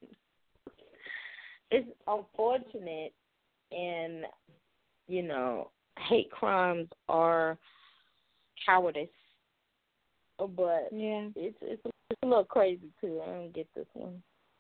it's unfortunate, and, you know, hate crimes are cowardice. But Yeah. it's, it's it's a little crazy, too. I don't get this one.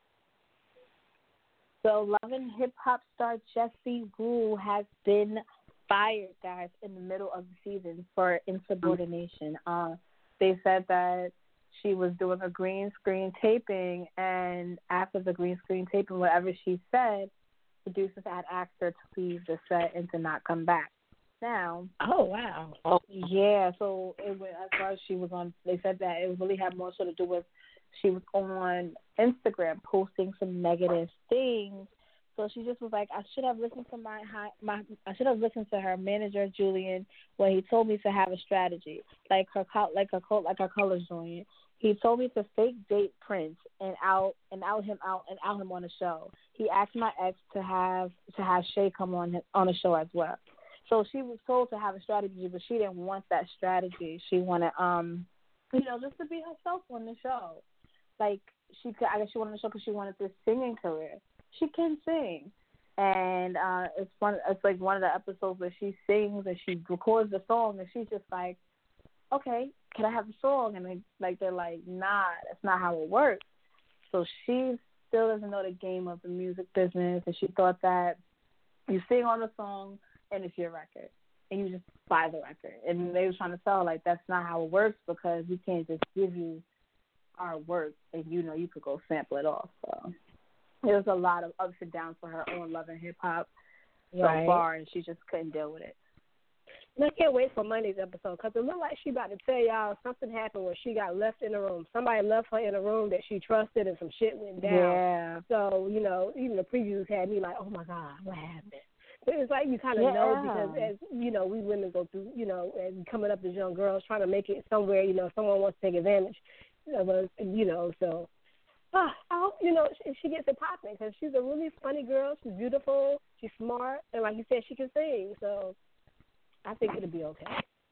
So, Love and Hip Hop star Jessie Woo has been fired, guys, in the middle of the season for insubordination. Uh, they said that she was doing a green screen taping, and after the green screen taping, whatever she said, producers had asked her to leave the set and to not come back. Now, Oh, wow. oh yeah, so it was, as far as she was on, they said that it really had more so to do with she was on Instagram posting some negative things. So she just was like, I should have listened to my high, my I should have listened to her manager Julian when he told me to have a strategy, like her co- like a co- like her colors joint. He told me to fake date Prince and out and out him out and out him on the show. He asked my ex to have to have Shay come on his, on the show as well. So she was told to have a strategy, but she didn't want that strategy. She wanted, um, you know, just to be herself on the show. Like, she could, I guess she wanted the show because she wanted this singing career. She can sing, and uh, it's one. It's like one of the episodes where she sings and she records the song, and she's just like, okay, can I have the song? And they, like they're like, nah, that's not how it works. So she still doesn't know the game of the music business, and she thought that you sing on the song and it's your record, and you just buy the record. And they were trying to tell her, like, that's not how it works because we can't just give you our work and you know you could go sample it off. So there was a lot of ups and downs for her on Love and Hip Hop so Right. far, and she just couldn't deal with it. And I can't wait for Monday's episode because it looked like she about to tell y'all something happened where she got left in a room. Somebody left her in a room that she trusted and some shit went down. Yeah. So, you know, even the previews had me like, oh, my God, what happened? But it's like you kind of Yeah. know because, as you know, we women go through, you know, and coming up as young girls trying to make it somewhere, you know, someone wants to take advantage of us, you know, so. Uh, I hope, you know, she, she gets it popping because she's a really funny girl. She's beautiful. She's smart. And like you said, she can sing. So I think it'll be okay.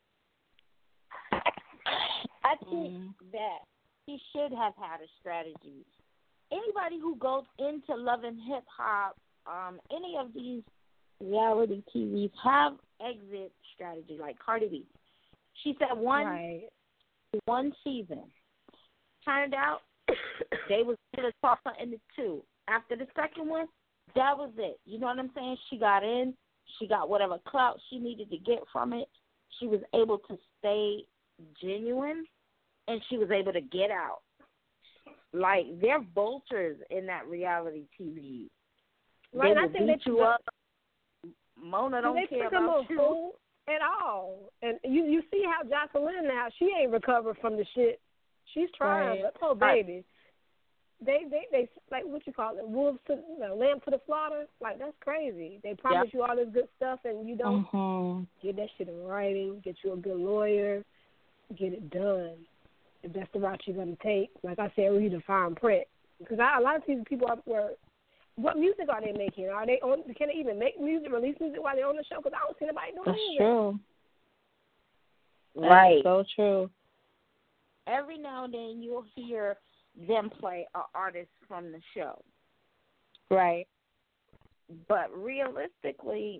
I think that she should have had a strategy. Anybody who goes into Love and Hip Hop, um, any of these reality T Vs have exit strategy, like Cardi B. She said one Right. one season. Turned out they was going to toss her into two. After the second one, that was it. You know what I'm saying? She got in. She got whatever clout she needed to get from it. She was able to stay genuine, and she was able to get out. Like, they're vultures in that reality T V. Right, They I will think beat they you up. Mona don't they care took them about on you. fool at all. And you you see how Jocelyn now, she ain't recovered from the shit. She's trying, Right. but poor baby. They, they, they, like, what you call it, wolves to, no, lamb to the slaughter? Like, that's crazy. They promise Yep. you all this good stuff, and you don't Mm-hmm. get that shit in writing, get you a good lawyer, get it done. If that's the route you're going to take, like I said, read the fine print. Because I, a lot of these people up where, what music are they making? Are they on, can they even make music, release music while they're on the show? Because I don't see anybody doing That's music. true. Right. That's so true. Every now and then you'll hear them play an artist from the show. Right. But realistically,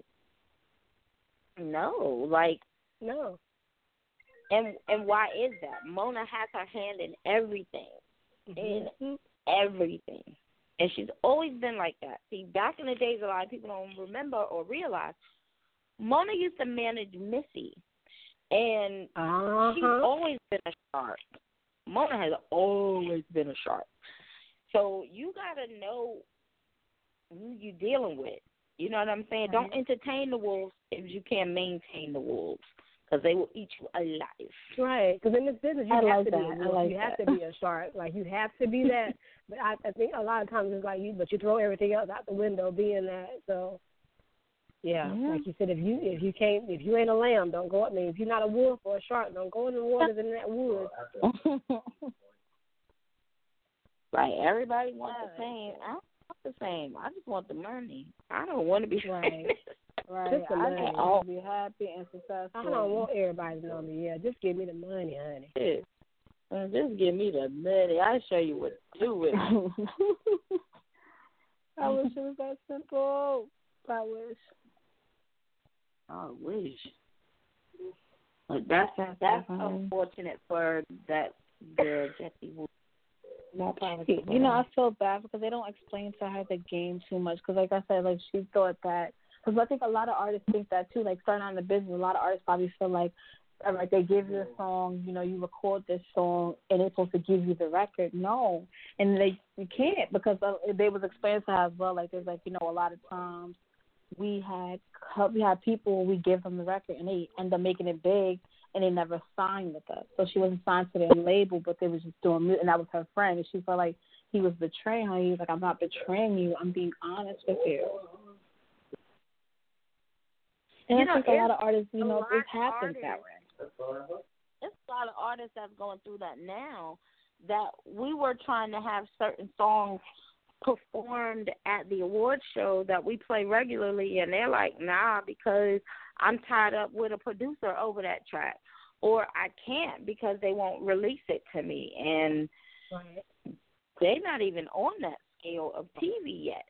no. Like, No. and and why is that? Mona has her hand in everything. In Mhm. everything. And she's always been like that. See, back in the days, a lot of people don't remember or realize, Mona used to manage Missy. And Uh-huh. she's always been a shark. Mona has always been a shark. So you got to know who you're dealing with. You know what I'm saying? Don't entertain the wolves if you can't maintain the wolves, because they will eat you alive. Right, because in this business, you I have like to be that. a I wolf. like You have that. to be a shark. Like, you have to be that. But I, I think a lot of times it's like you, but you throw everything else out the window being that. So, yeah, Mhm. like you said, if you if you can't, if you ain't a lamb, don't go up there. If you're not a wolf or a shark, don't go in the waters in that woods. Right, everybody wants the same. I don't want the same. I just want the money. I don't want to be Right. Right. Just the I money. just want to be happy and successful. I don't want everybody to know me. Yeah, just give me the money, honey. shit. Uh, Just give me the money. I'll show you what to do with it. I wish it was that simple. I wish. I wish. But that's that's unfortunate for that girl, Jessie Wood. More power to her. You know, I feel bad because they don't explain to her the game too much. Because, like I said, like she thought that. Because I think a lot of artists think that too. Like starting out in the business, a lot of artists probably feel like, all right, they give you a song, you know, you record this song, and they're supposed to give you the record. No, and they you can't because uh, they was explaining to her as well. Like there's like you know a lot of times we had we had people we give them the record and they end up making it big. And they never signed with us. So she wasn't signed to their label, but they was just doing music, and that was her friend. And she felt like he was betraying her. He was like, I'm not betraying you. I'm being honest with you. And You I know, think a lot it's of artists, you a know, lot it of happens that artists- way. There's a lot of artists that's going through that now, that we were trying to have certain songs performed at the award show that we play regularly, and they're like, nah, because I'm tied up with a producer over that track, or I can't because they won't release it to me, and Right. they're not even on that scale of T V yet.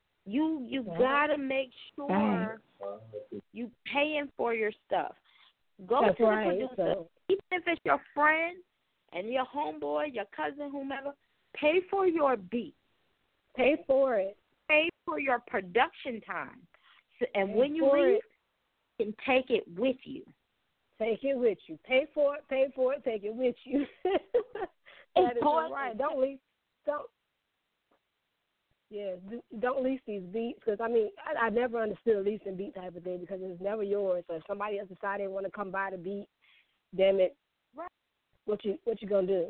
You you Yeah. gotta make sure you paying for your stuff. Go That's to the right. producer, So, even if it's your friend and your homeboy, your cousin, whomever. Pay for your beat. pay for it. Pay for your production time. So, and Pay when you for leave, it. you can take it with you. Take it with you. Pay for it. Pay for it. Take it with you. That is Important. right. Don't lease. Don't. Yeah, do, don't lease these beats because I mean I, I never understood a leasing beat type of thing because it's never yours. So if somebody else decided they want to come buy the beat, damn it, Right. what you what you gonna do?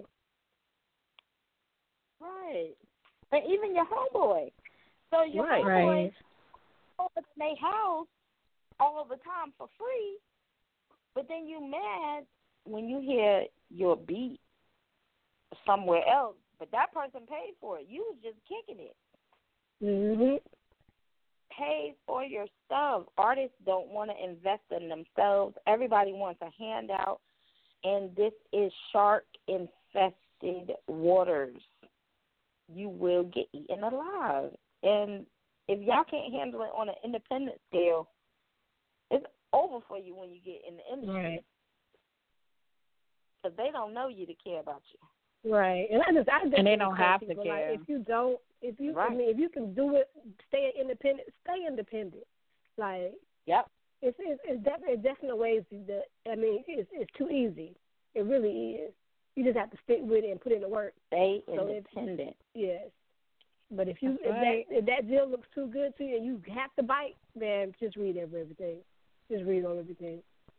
Right. And even your homeboy. So your Right. homeboy over in their house all the time for free, but then you mad when you hear your beat somewhere else, but that person paid for it. You was just kicking it. Mhm. Pay for your stuff. Artists don't want to invest in themselves. Everybody wants a handout, and this is shark-infested waters. You will get eaten alive. And if y'all can't handle it on an independent scale, it's over for you when you get in the industry. Right. Because they don't know you to care about you. Right. And I just I just And they think don't tell have to people, care. Like, if you don't, if you, Right. I mean, if you can do it, stay independent. Stay independent. Like, Yep. it's it's, it's definitely definitely ways that I mean, it's it's too easy. It really is. You just have to stick with it and put in the work. Stay So if- independent. Yes. But if you That's if right. that if that deal looks too good to you and you have to bite, then just read over everything. Just read on everything.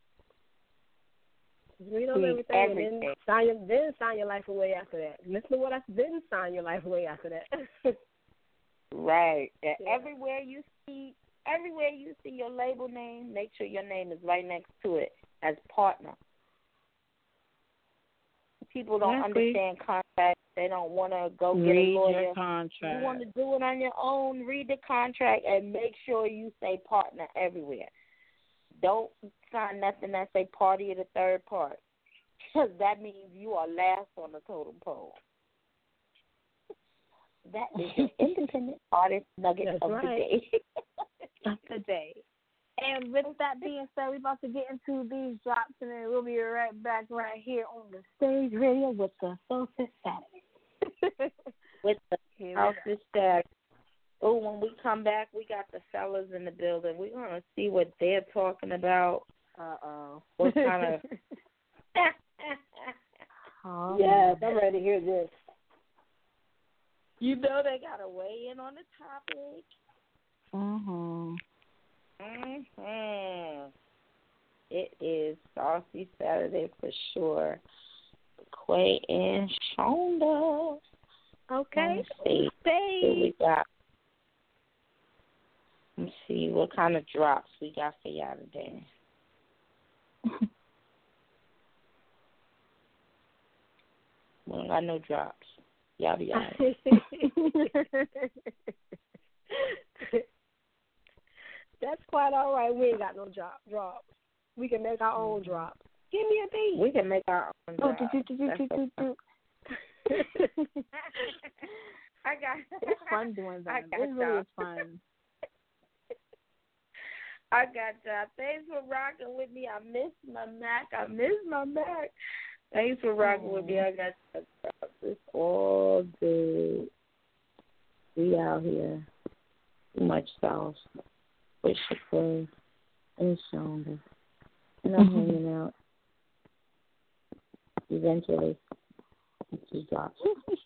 Just read on Read everything, and everything. then sign your then sign your life away after that. Listen to what I then sign your life away after that. Right. And Yeah. everywhere you see everywhere you see your label name, make sure your name is right next to it as partner. People don't Exactly. understand contracts. They don't want to go get a Read lawyer. your contract. You want to do it on your own, read the contract, and make sure you say partner everywhere. Don't sign nothing that say party of the third part, because that means you are last on the totem pole. That is your independent artist nugget That's of right. the day. Of the day. And with that being said, we're about to get into these drops, and then we'll be right back right here on the Stage Radio with the Soulful Saturday. With the Here we house go. is stacked. Oh, when we come back, we got the fellas in the building. We're going to see what they're talking about. Uh-oh. What kind of... Oh, Yes, I'm ready to hear this. You know they got to weigh in on the topic. Mm-hmm. Mm-hmm. It is Saucy Saturday for sure. Quay and Shonda. Okay. Let's see what we got. Let's see what kind of drops we got for y'all today. We don't got no drops. Y'all be all right. That's quite all right. We ain't got no drop drops. We can make our own drops. Give me a beat. We can make our own Oh, drops. do, do, do, do, do, do. I got It's fun doing I that. got It really y'all. is fun. I got y'all. Thanks for rocking with me. I miss my Mac. I miss my Mac. Thanks for rocking with me. I got y'all. It's all good. We out here. Too much sauce. With Shaquille and Shonda. And I'm hanging out. Eventually, it just drops.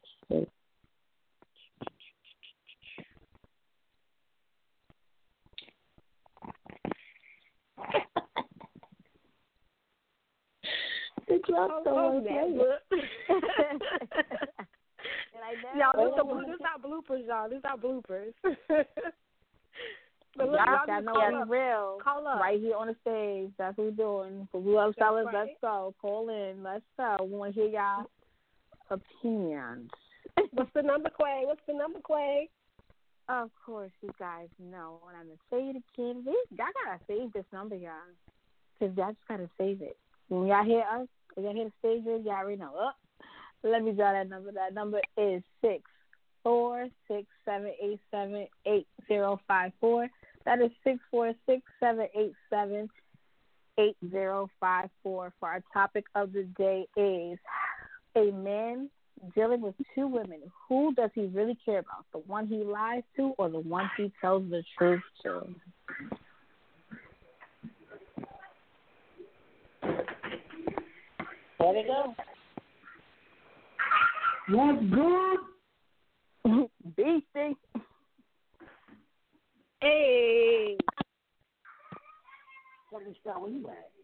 It drops so Oh, much that later. look. Y'all, know. this the blo- this our bloopers, y'all. This our bloopers. But look, Y'all y'all got just no call be up. real. Call up. Right here on the stage. That's what we're doing. For real That's fellas, right. let's go. Call in. Let's go. We want to hear y'all opinions. What's the number, Quay? What's the number, Quay? Of course, you guys know. And I'm going to say it again. Y'all got to save this number, y'all. Because y'all just got to save it. When y'all hear us, when y'all hear the stage, y'all already know. Oh, let me draw that number. That number is six four six seven eight seven eight zero five four. That is six four six seven eight seven eight zero five four for our topic of the day is a man dealing with two women. Who does he really care about? The one he lies to or the one he tells the truth to? There we go. What's good? Beastie. Hey. Sonny, stop. Where you at?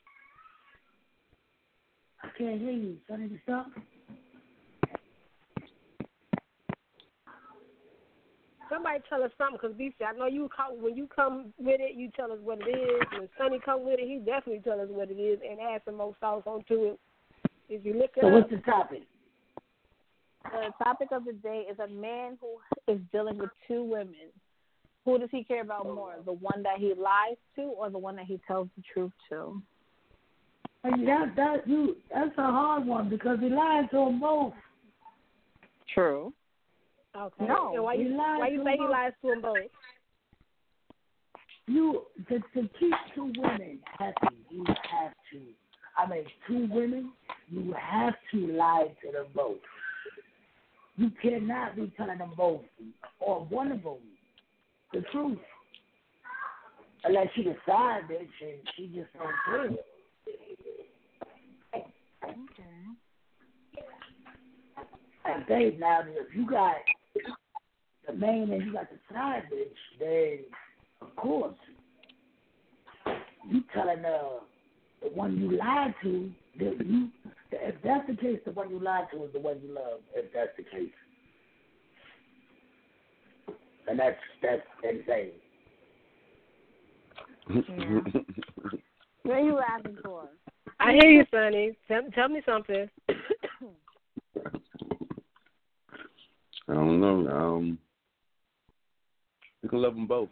I can't hear you. Sonny, stop. Somebody tell us something, because B C, I know you come, when you come with it, you tell us what it is. When Sonny come with it, he definitely tell us what it is and add some more sauce onto it. If you look it So up. what's the topic? The topic of the day is a man who is dealing with two women. Who does he care about more? The one that he lies to or the one that he tells the truth to? And that, that, you, that's a hard one because he lied to them both. True. Okay. No, and why you, he lied why you to say he both. lies to them both? You, to, to keep two women happy, you have to. I mean, two women, you have to lie to them both. You cannot be telling them both, or one of them, the truth. Unless she the side bitch and she just don't care. Okay. And babe, now if you got the main and you got the side bitch, then of course you telling uh, the one you lied to that you. If that's the case, the one you lied to is the one you love. If that's the case, and that's that's insane. Yeah. What are you laughing for? I hear you, Sonny. Tell, tell me something. I don't know. Um, you can love them both.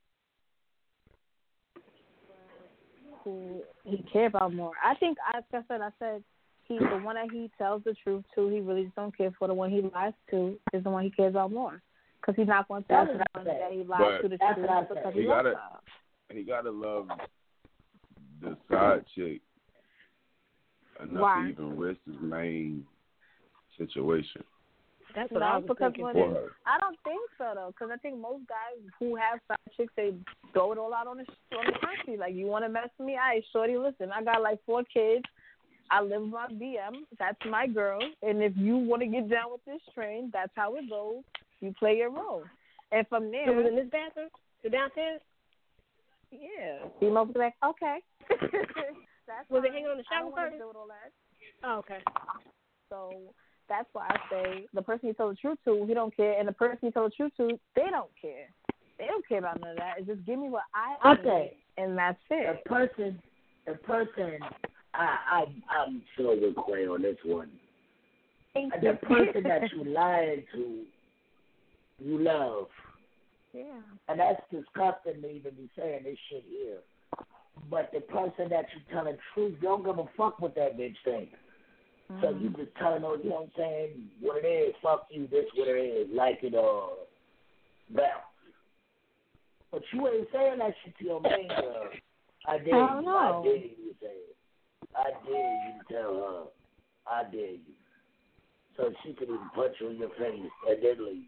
Who he care about more? I think, as I said, I said he the one that he tells the truth to. He really just don't care for. The one he lies to is the one he cares about more. Because he's not going to tell That's the what one I said. that he lies But to the that's truth what I because said. he, He loves gotta- her. He gotta love the side chick enough Why? to even risk his main situation That's what I No, was because thinking. when for her. I don't think so though, because I think most guys who have side chicks, they throw it all out on the on the country. Like, you want to mess with me? All right, shorty, listen, I got like four kids. I live with my B M. That's my girl. And if you want to get down with this train, that's how it goes. You play your role. And from there, It was in this bathroom? The downstairs? yeah, female be like, okay. That's Was it fine. hanging on the I shower don't want to curtain? deal with all that. Oh, okay. So that's why I say the person you tell the truth to, he don't care, and the person you tell the truth to, they don't care. They don't care about none of that. It's just give me what I Okay. need, and that's it. The person, the person, I, I, I'm sure with Quay on this one. Thank The you. person that you lied to, you love. Yeah. And that's disgusting to even be saying this shit here. But the person that you telling truth, you don't give a fuck what that bitch thinks. Mm. So you just telling her, you know what I'm saying, what it is, fuck you, this what it is, like it or bounce. But you ain't saying that shit to your main girl. I dare I don't you. know. I dare you to say it. I dare you to tell her. I dare you. So she can even punch you in your face and then leave.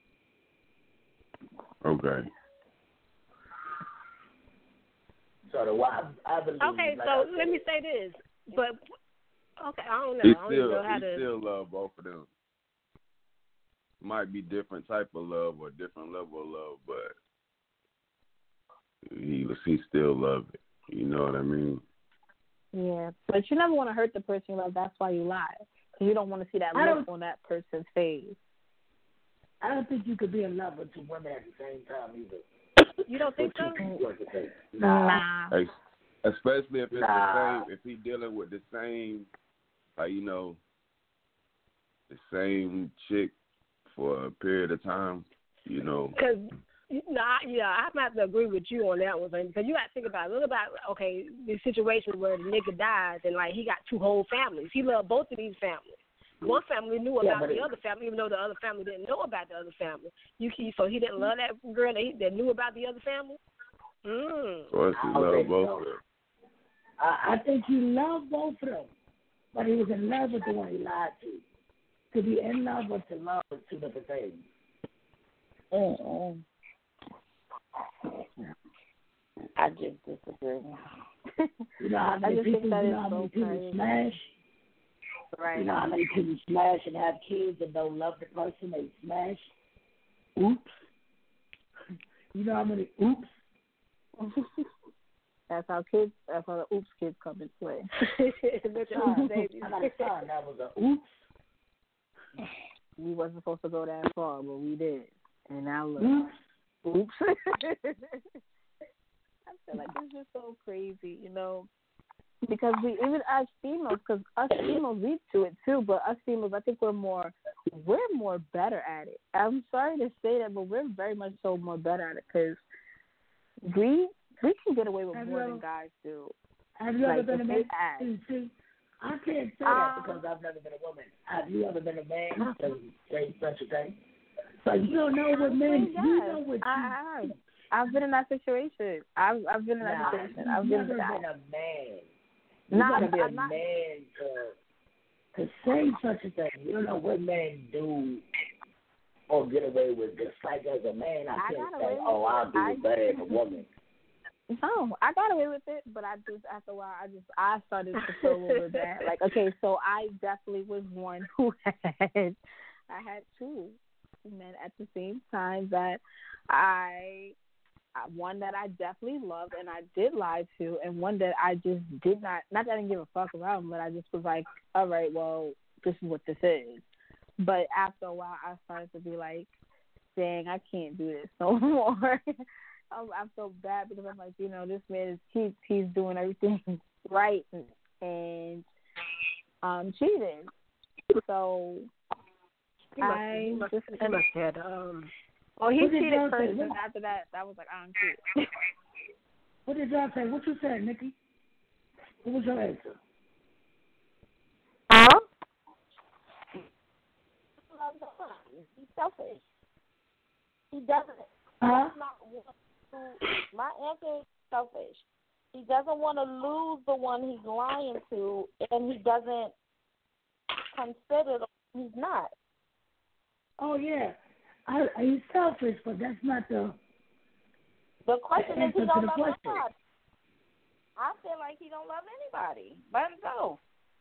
Okay. So the I, I believe. Okay, like so I let said, me say this. But, okay, I don't know. He I don't even still, know how he to. still love both of them. Might be different type of love or different level of love, but he he still love it. You know what I mean? Yeah, but you never want to hurt the person you love. That's why you lie, because you don't want to see that I look don't- on that person's face. I don't think you could be in love with two women at the same time either. You don't think Two so? people at the same. Nah. Like, especially if it's Nah. the same, if he dealing with the same, like, you know, the same chick for a period of time, you know. Because, no, I- yeah, I have to agree with you on that one, thing, because you got to think about a little about, okay, the situation where the nigga dies and, like, he got two whole families. He loved both of these families. One family knew Yeah, about but the it- other family, even though the other family didn't know about the other family. You he, So he didn't love that girl that, he, that knew about the other family? Mm. Of course, he I don't love think both so. of them. I, I think he loved both of them, but he was in love with the one he lied to. To be in love or to love is two different things. Mm-mm. I just disagree. You know how many I just people, think that you is know how many so people crazy. smash? Right. You know how many people smash and have kids and don't love the person they smash? Oops. You know how many oops? That's how kids. That's how the oops kids come into play. I got a son that was a oops. We wasn't supposed to go that far, but we did, and now look. Oops. Oops. I feel like it's just so crazy, you know, because we even as females, because us females lead to it too, but us females, I think we're more, we're more better at it. I'm sorry to say that, but we're very much so more better at it because we we can get away with Have more you, than guys do. Have you like, ever been a man? ask. See, I can't say um, that because I've never been a woman. Have you ever been a man to say such a thing? So you don't know what men. Yes, You know what I you. have. I've been in that situation. I've I've been in that Nah, situation. you've I've been never in that. been a man. You Nah, gotta be a I'm not- man to to say such a thing. You don't know what men do or get away with. Just like as a man, I, I can't got say, away "Oh, with I'll it. do I- it better as a woman." No, I got away with it, but I just after a while, I just I started to feel a little bad. Like, okay, so I definitely was one who had I had two men at the same time that I one that I definitely loved and I did lie to, and one that I just did not not that I didn't give a fuck about him, but I just was like, all right, well, this is what this is. But after a while, I started to be like, dang, I can't do this no more. I feel bad because I'm like, you know, this man is he he's doing everything right and, and um cheating. So He must, I he must, just he must have um. well he What did cheated y'all first, say? and after that, that was like I'm cheating. What did y'all say? What you said, Nikki? What was your answer? Huh? He's selfish. He doesn't. Huh? Not want to, my answer is selfish. He doesn't want to lose the one he's lying to, and he doesn't consider the one he's not. Oh yeah, I, he's selfish, but that's not the. The question is, he answer to don't the love question. nobody. I feel like he don't love anybody but himself.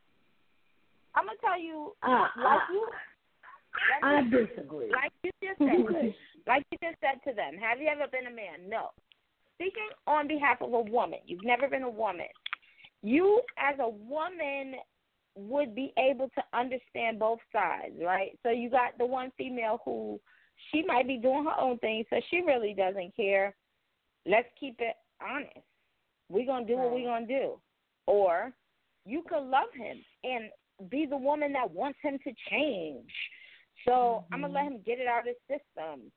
I'm gonna tell you, Ah, like ah, you, I like disagree. like you just said, like you just said to them. Have you ever been a man? No. Speaking on behalf of a woman, you've never been a woman. You, as a woman, would be able to understand both sides, right? So you got the one female who she might be doing her own thing, so she really doesn't care. Let's keep it honest. We're going to do what we're going to do. Or you could love him and be the woman that wants him to change. So mm-hmm. I'm going to let him get it out of his system.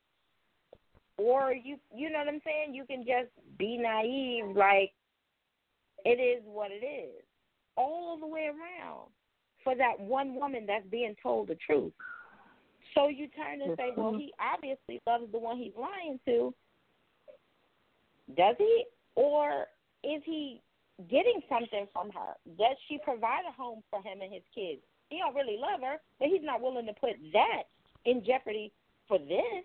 Or, you you know what I'm saying? You can just be naive, like it is what it is, all the way around for that one woman that's being told the truth. So you turn and say, well, he obviously loves the one he's lying to. Does he? Or is he getting something from her? Does she provide a home for him and his kids? He don't really love her, but he's not willing to put that in jeopardy for this.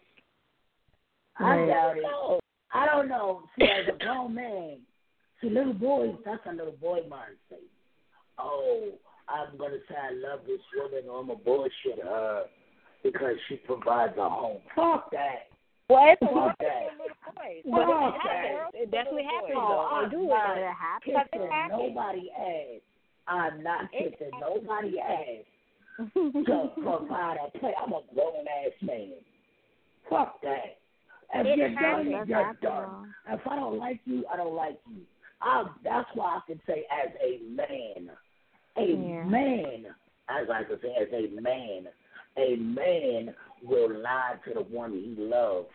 I doubt it. I don't know. See, as a grown man, see, little boys, that's a little boy mindset. Oh, I'm going to say I love this woman or I'm going to bullshit her because she provides a home. Fuck that. Well, it's a Fuck world that. of little boys. Fuck Well, that. It definitely happens, Oh, though. I'm They do not it. It happens. kissing nobody ass. I'm not kissing nobody ass to provide a play. I'm a grown-ass man. Fuck that. If It you're happens. done, you're done. If I don't like you, I don't like you. I, that's why I can say as a man, a Yeah. man, as I can say as a man, a man will lie to the one he loves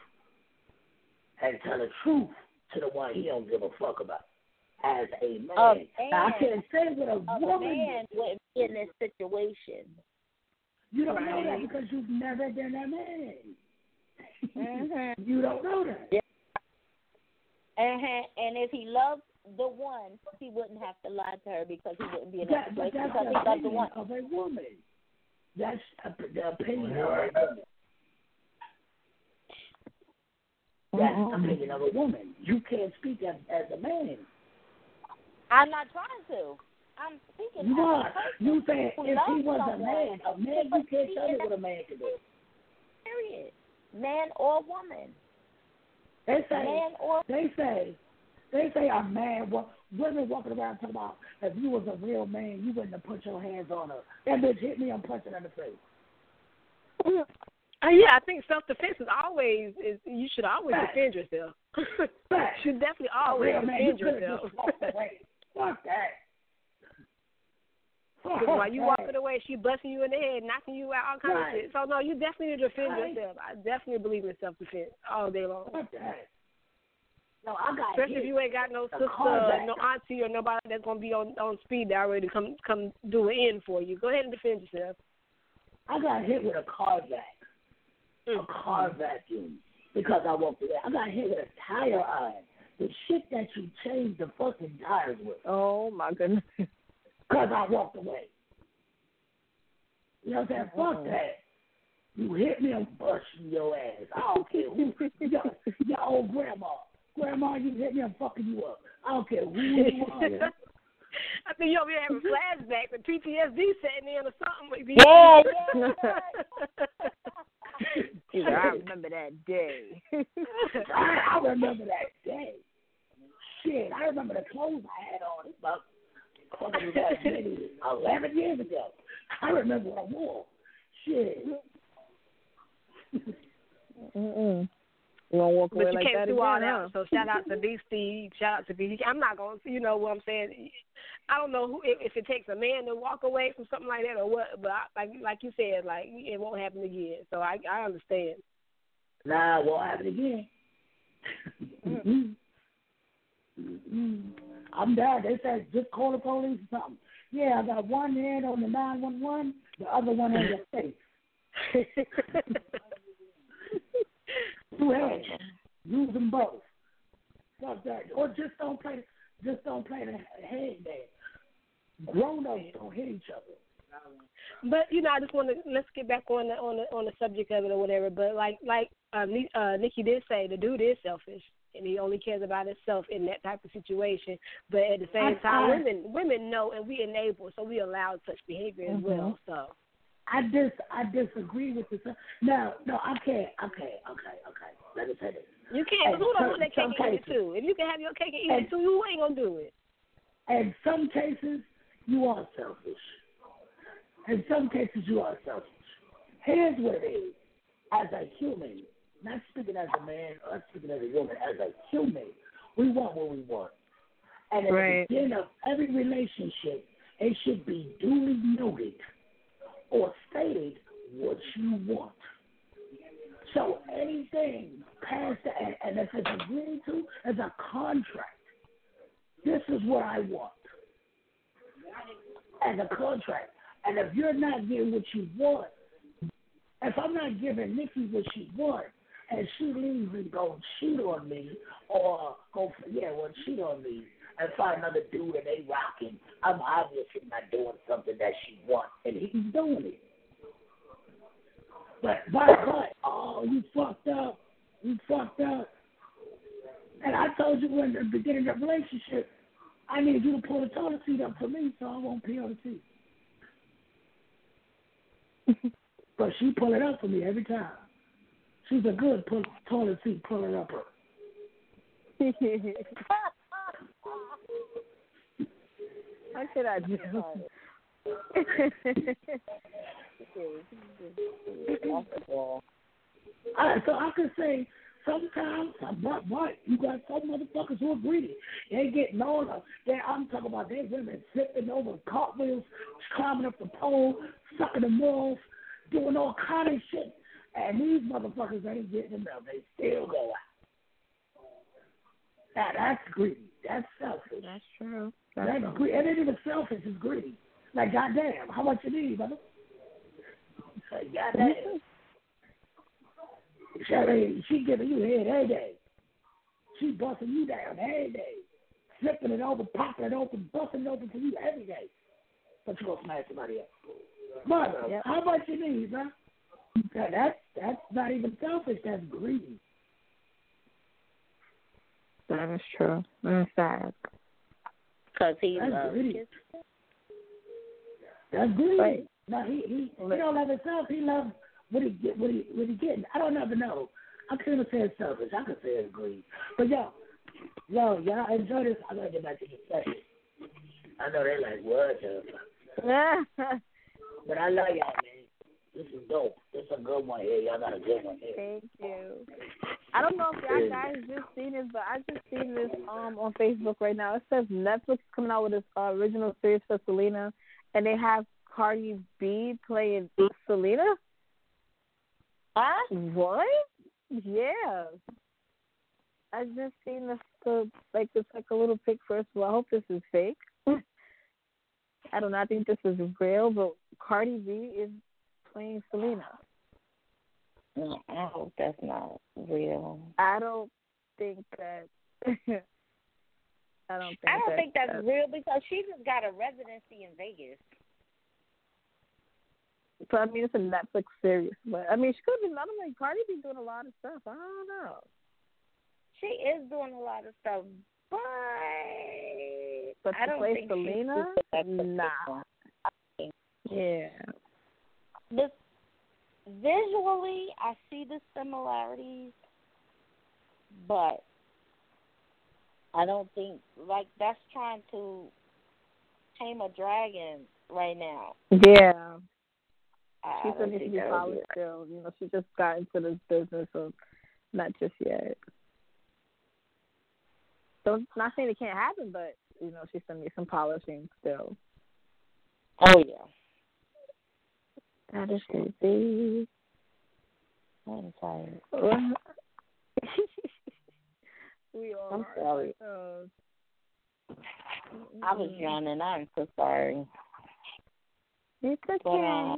and tell the truth to the one he don't give a fuck about. As a man. A man now, I can't say with a, a woman. man wouldn't be in this situation. You don't right. know that because you've never been a man. Mm-hmm. You don't know that. Yeah. Uh-huh. And if he loves the one, he wouldn't have to lie to her because he wouldn't be in that, that but situation that's because the he got the opinion one. of a woman. That's a, the opinion of a woman. That's the opinion of a woman. You can't speak as, as a man. I'm not trying to. I'm speaking You as are. a person You say who if he loves was a someone. man, a man, But you can't see, tell me and what a man can do. period. Man or woman. They say, Man or they say, they say a man. Well, women walking around talking about if you was a real man, you wouldn't have put your hands on her. That bitch hit me, I'm punching her in the face. Uh, yeah, I think self-defense is always is you should always Fact. defend yourself. Fact. You should definitely A always real man, you defend could have yourself. just walked away. Fuck that. Fuck Because while you that. walking away, she busting you in the head, knocking you out, all kinds Right. of shit. So no, you definitely need to defend Right. yourself. I definitely believe in self-defense all day long. Fuck that. No, I got Especially hit. if you ain't got no The sister, carjacker. no auntie, or nobody that's gonna be on on speed dial ready to come come do an end for you. Go ahead and defend yourself. I got hit with a car vac, Mm. a car vacuum, because I walked away. I got hit with a tire iron, the shit that you change the fucking tires with, Oh my goodness. because I walked away. You know what I'm saying? Fuck that. You hit me, I'm busting your ass. I don't care who, your, your old grandma. Grandma, you hit me, I'm fucking you up. I don't care who you are. I think you over here having flashbacks and P T S D setting in or something. Yeah, yeah. I remember that day. I, I remember that day. Shit, I remember the clothes I had on. It's about fucking about maybe eleven years ago. I remember what I wore. Shit. Mm-mm. You gonna walk away But you like can't that do again, all huh? that. So shout out to B. Steve. Shout out to B. I'm not going to, you know what I'm saying. I don't know who if, if it takes a man to walk away from something like that or what. But I, like like you said, like it won't happen again. So I I understand. Nah, it won't happen again. mm-hmm. Mm-hmm. I'm down. They said just call the police or something. Yeah, I got one hand on the nine one one, the other one on your face. Two hands. Use them both. Fuck that. Or just don't play. Just don't play the hand dance. Grown ups don't hit each other. But you know, I just want to let's get back on the on the on the subject of it or whatever. But like like uh, uh, Nikki did say, the dude is selfish and he only cares about himself in that type of situation. But at the same I, time, I, women women know and we enable, so we allow such behavior as mm-hmm. well. So I dis I disagree with this. No, no, I can't. Okay, okay, okay. Let me say this. you can't. And Who don't some, want that cake and eat it too? If you can have your cake and eat and, it too, you ain't gonna do it. In some cases, you are selfish. In some cases, you are selfish. Here's what it is. As a human, not speaking as a man or speaking as a woman, as a human, we want what we want. And at Right. the beginning of every relationship, it should be duly noted or stated what you want. So anything past that, and, and if it's agreed to, as a contract, this is what I want as a contract. And if you're not getting what you want, if I'm not giving Nikki what she wants, and she leaves and go cheat on me, or go, yeah, well, cheat on me, and find another dude and they rocking, I'm obviously not doing something that she wants, and he's doing it. But, but, but, oh, you fucked up. You fucked up. And I told you in the beginning of the relationship, I need you to pull the toilet seat up for me so I won't pee on the seat. But she pull it up for me every time. She's a good pull, toilet seat puller upper. How could I do? Right, so I could say sometimes, but what you got some motherfuckers who are greedy. They getting on. They, I'm talking about they women flipping over cartwheels, climbing up the pole, sucking them off, doing all kind of shit. And these motherfuckers ain't getting enough. They still go out. Now that's greedy. That's selfish. That's true. That's That's greedy. It ain't even selfish. It's greedy. Like goddamn, how much you need, brother? Like goddamn. She, she giving you head every day. She busting you down every day. flipping it over, popping it open, busting it open for you every day. But you go smash somebody else. Mother, yep. How much you need, man? That, that's, that's not even selfish. That's greedy. That is true. That's sad. Because he that's loves greedy. his That's greedy. Right. No, he he he don't love himself. He loves what he get. What he what he getting. I don't ever know. I couldn't say it's selfish. I could say it's greedy. But yo, yo, y'all enjoy this. I'm gonna get back to the session. I know they like what, but I love y'all, man. This is dope. This is a good one here. Y'all got a good one here. Thank you. I don't know if y'all guys just seen this, but I just seen this um on Facebook right now. It says Netflix coming out with this uh, original series for Selena, and they have Cardi B playing Selena. Huh? What? Yeah. I just seen this, the, like, it's like a little pic first of all. I hope this is fake. I do not think this is real, but Cardi B is playing Selena. No, I hope that's not real. I don't think that. I don't think. I don't that, think that's, that's real because she just got a residency in Vegas. So I mean, it's a Netflix series, but I mean, she could be. I don't think Cardi B doing a lot of stuff. I don't know. She is doing a lot of stuff, but but I to don't play think Selena, nah. Yeah. This visually, I see the similarities, but I don't think like that's trying to tame a dragon right now. Yeah. I She still needs to be that polished still. You know, she just got into this business, so not just yet. So it's not saying it can't happen, but, you know, she still needs some polishing still. Oh, yeah. That is crazy. I'm tired. We all I'm are. sorry. Uh, I was yawning. I'm so sorry. It's okay. But, uh,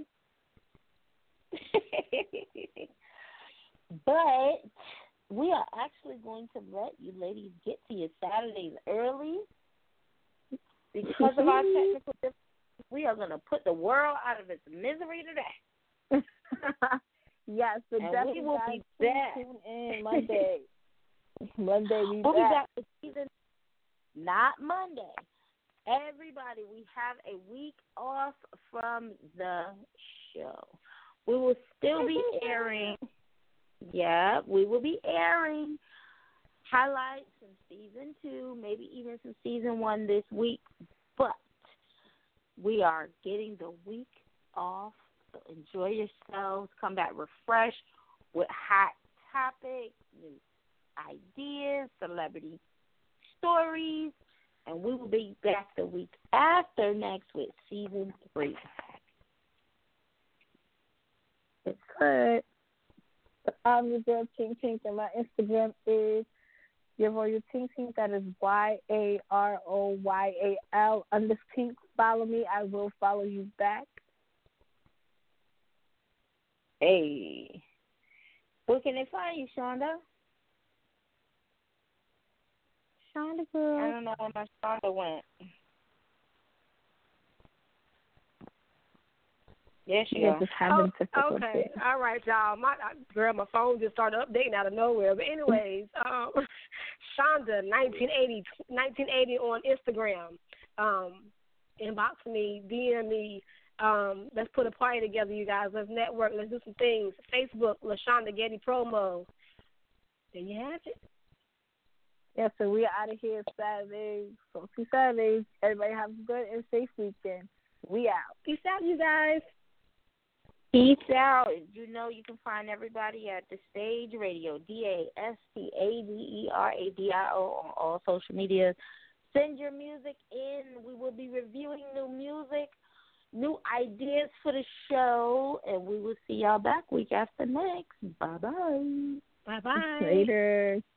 but we are actually going to let you ladies get to your Saturdays early because of our technical difficulties. We are going to put the world out of its misery today. Yes, but and definitely we will guys, be back. Tune in Monday. Monday we we'll back. be back with season, not Monday. Everybody, we have a week off from the show. We will still be airing. Yeah, we will be airing highlights from season two, maybe even some season one this week. But we are getting the week off. So enjoy yourselves. Come back refreshed with hot topics, new ideas, celebrity stories. And we will be back the week after next with season three. It's good. I'm your girl, Ting Tink, and my Instagram is Your Royal Ting Tink. That is Y A R O Y A L under Tink. Follow me. I will follow you back. Hey. Where can they find you, Shonda? Shonda girl. I don't know where my Shonda went. Yes, she is. Just having oh, okay. All right, y'all. My girl, my phone just started updating out of nowhere. But anyways, um, Shonda, nineteen eighty, nineteen eighty on Instagram. Um, inbox me, D M me. Um, let's put a party together, you guys. Let's network. Let's do some things. Facebook, LaShonda Getty promo. There you have it. Yeah, so we are out of here Saturday. So two Saturdays. Everybody have a good and safe weekend. We out. Peace out, you guys. Peace out. You know you can find everybody at The Stage Radio, D A S T A D E R A D I O on all social media. Send your music in. We will be reviewing new music, new ideas for the show, and we will see y'all back week after next. Bye-bye. Bye-bye. Later.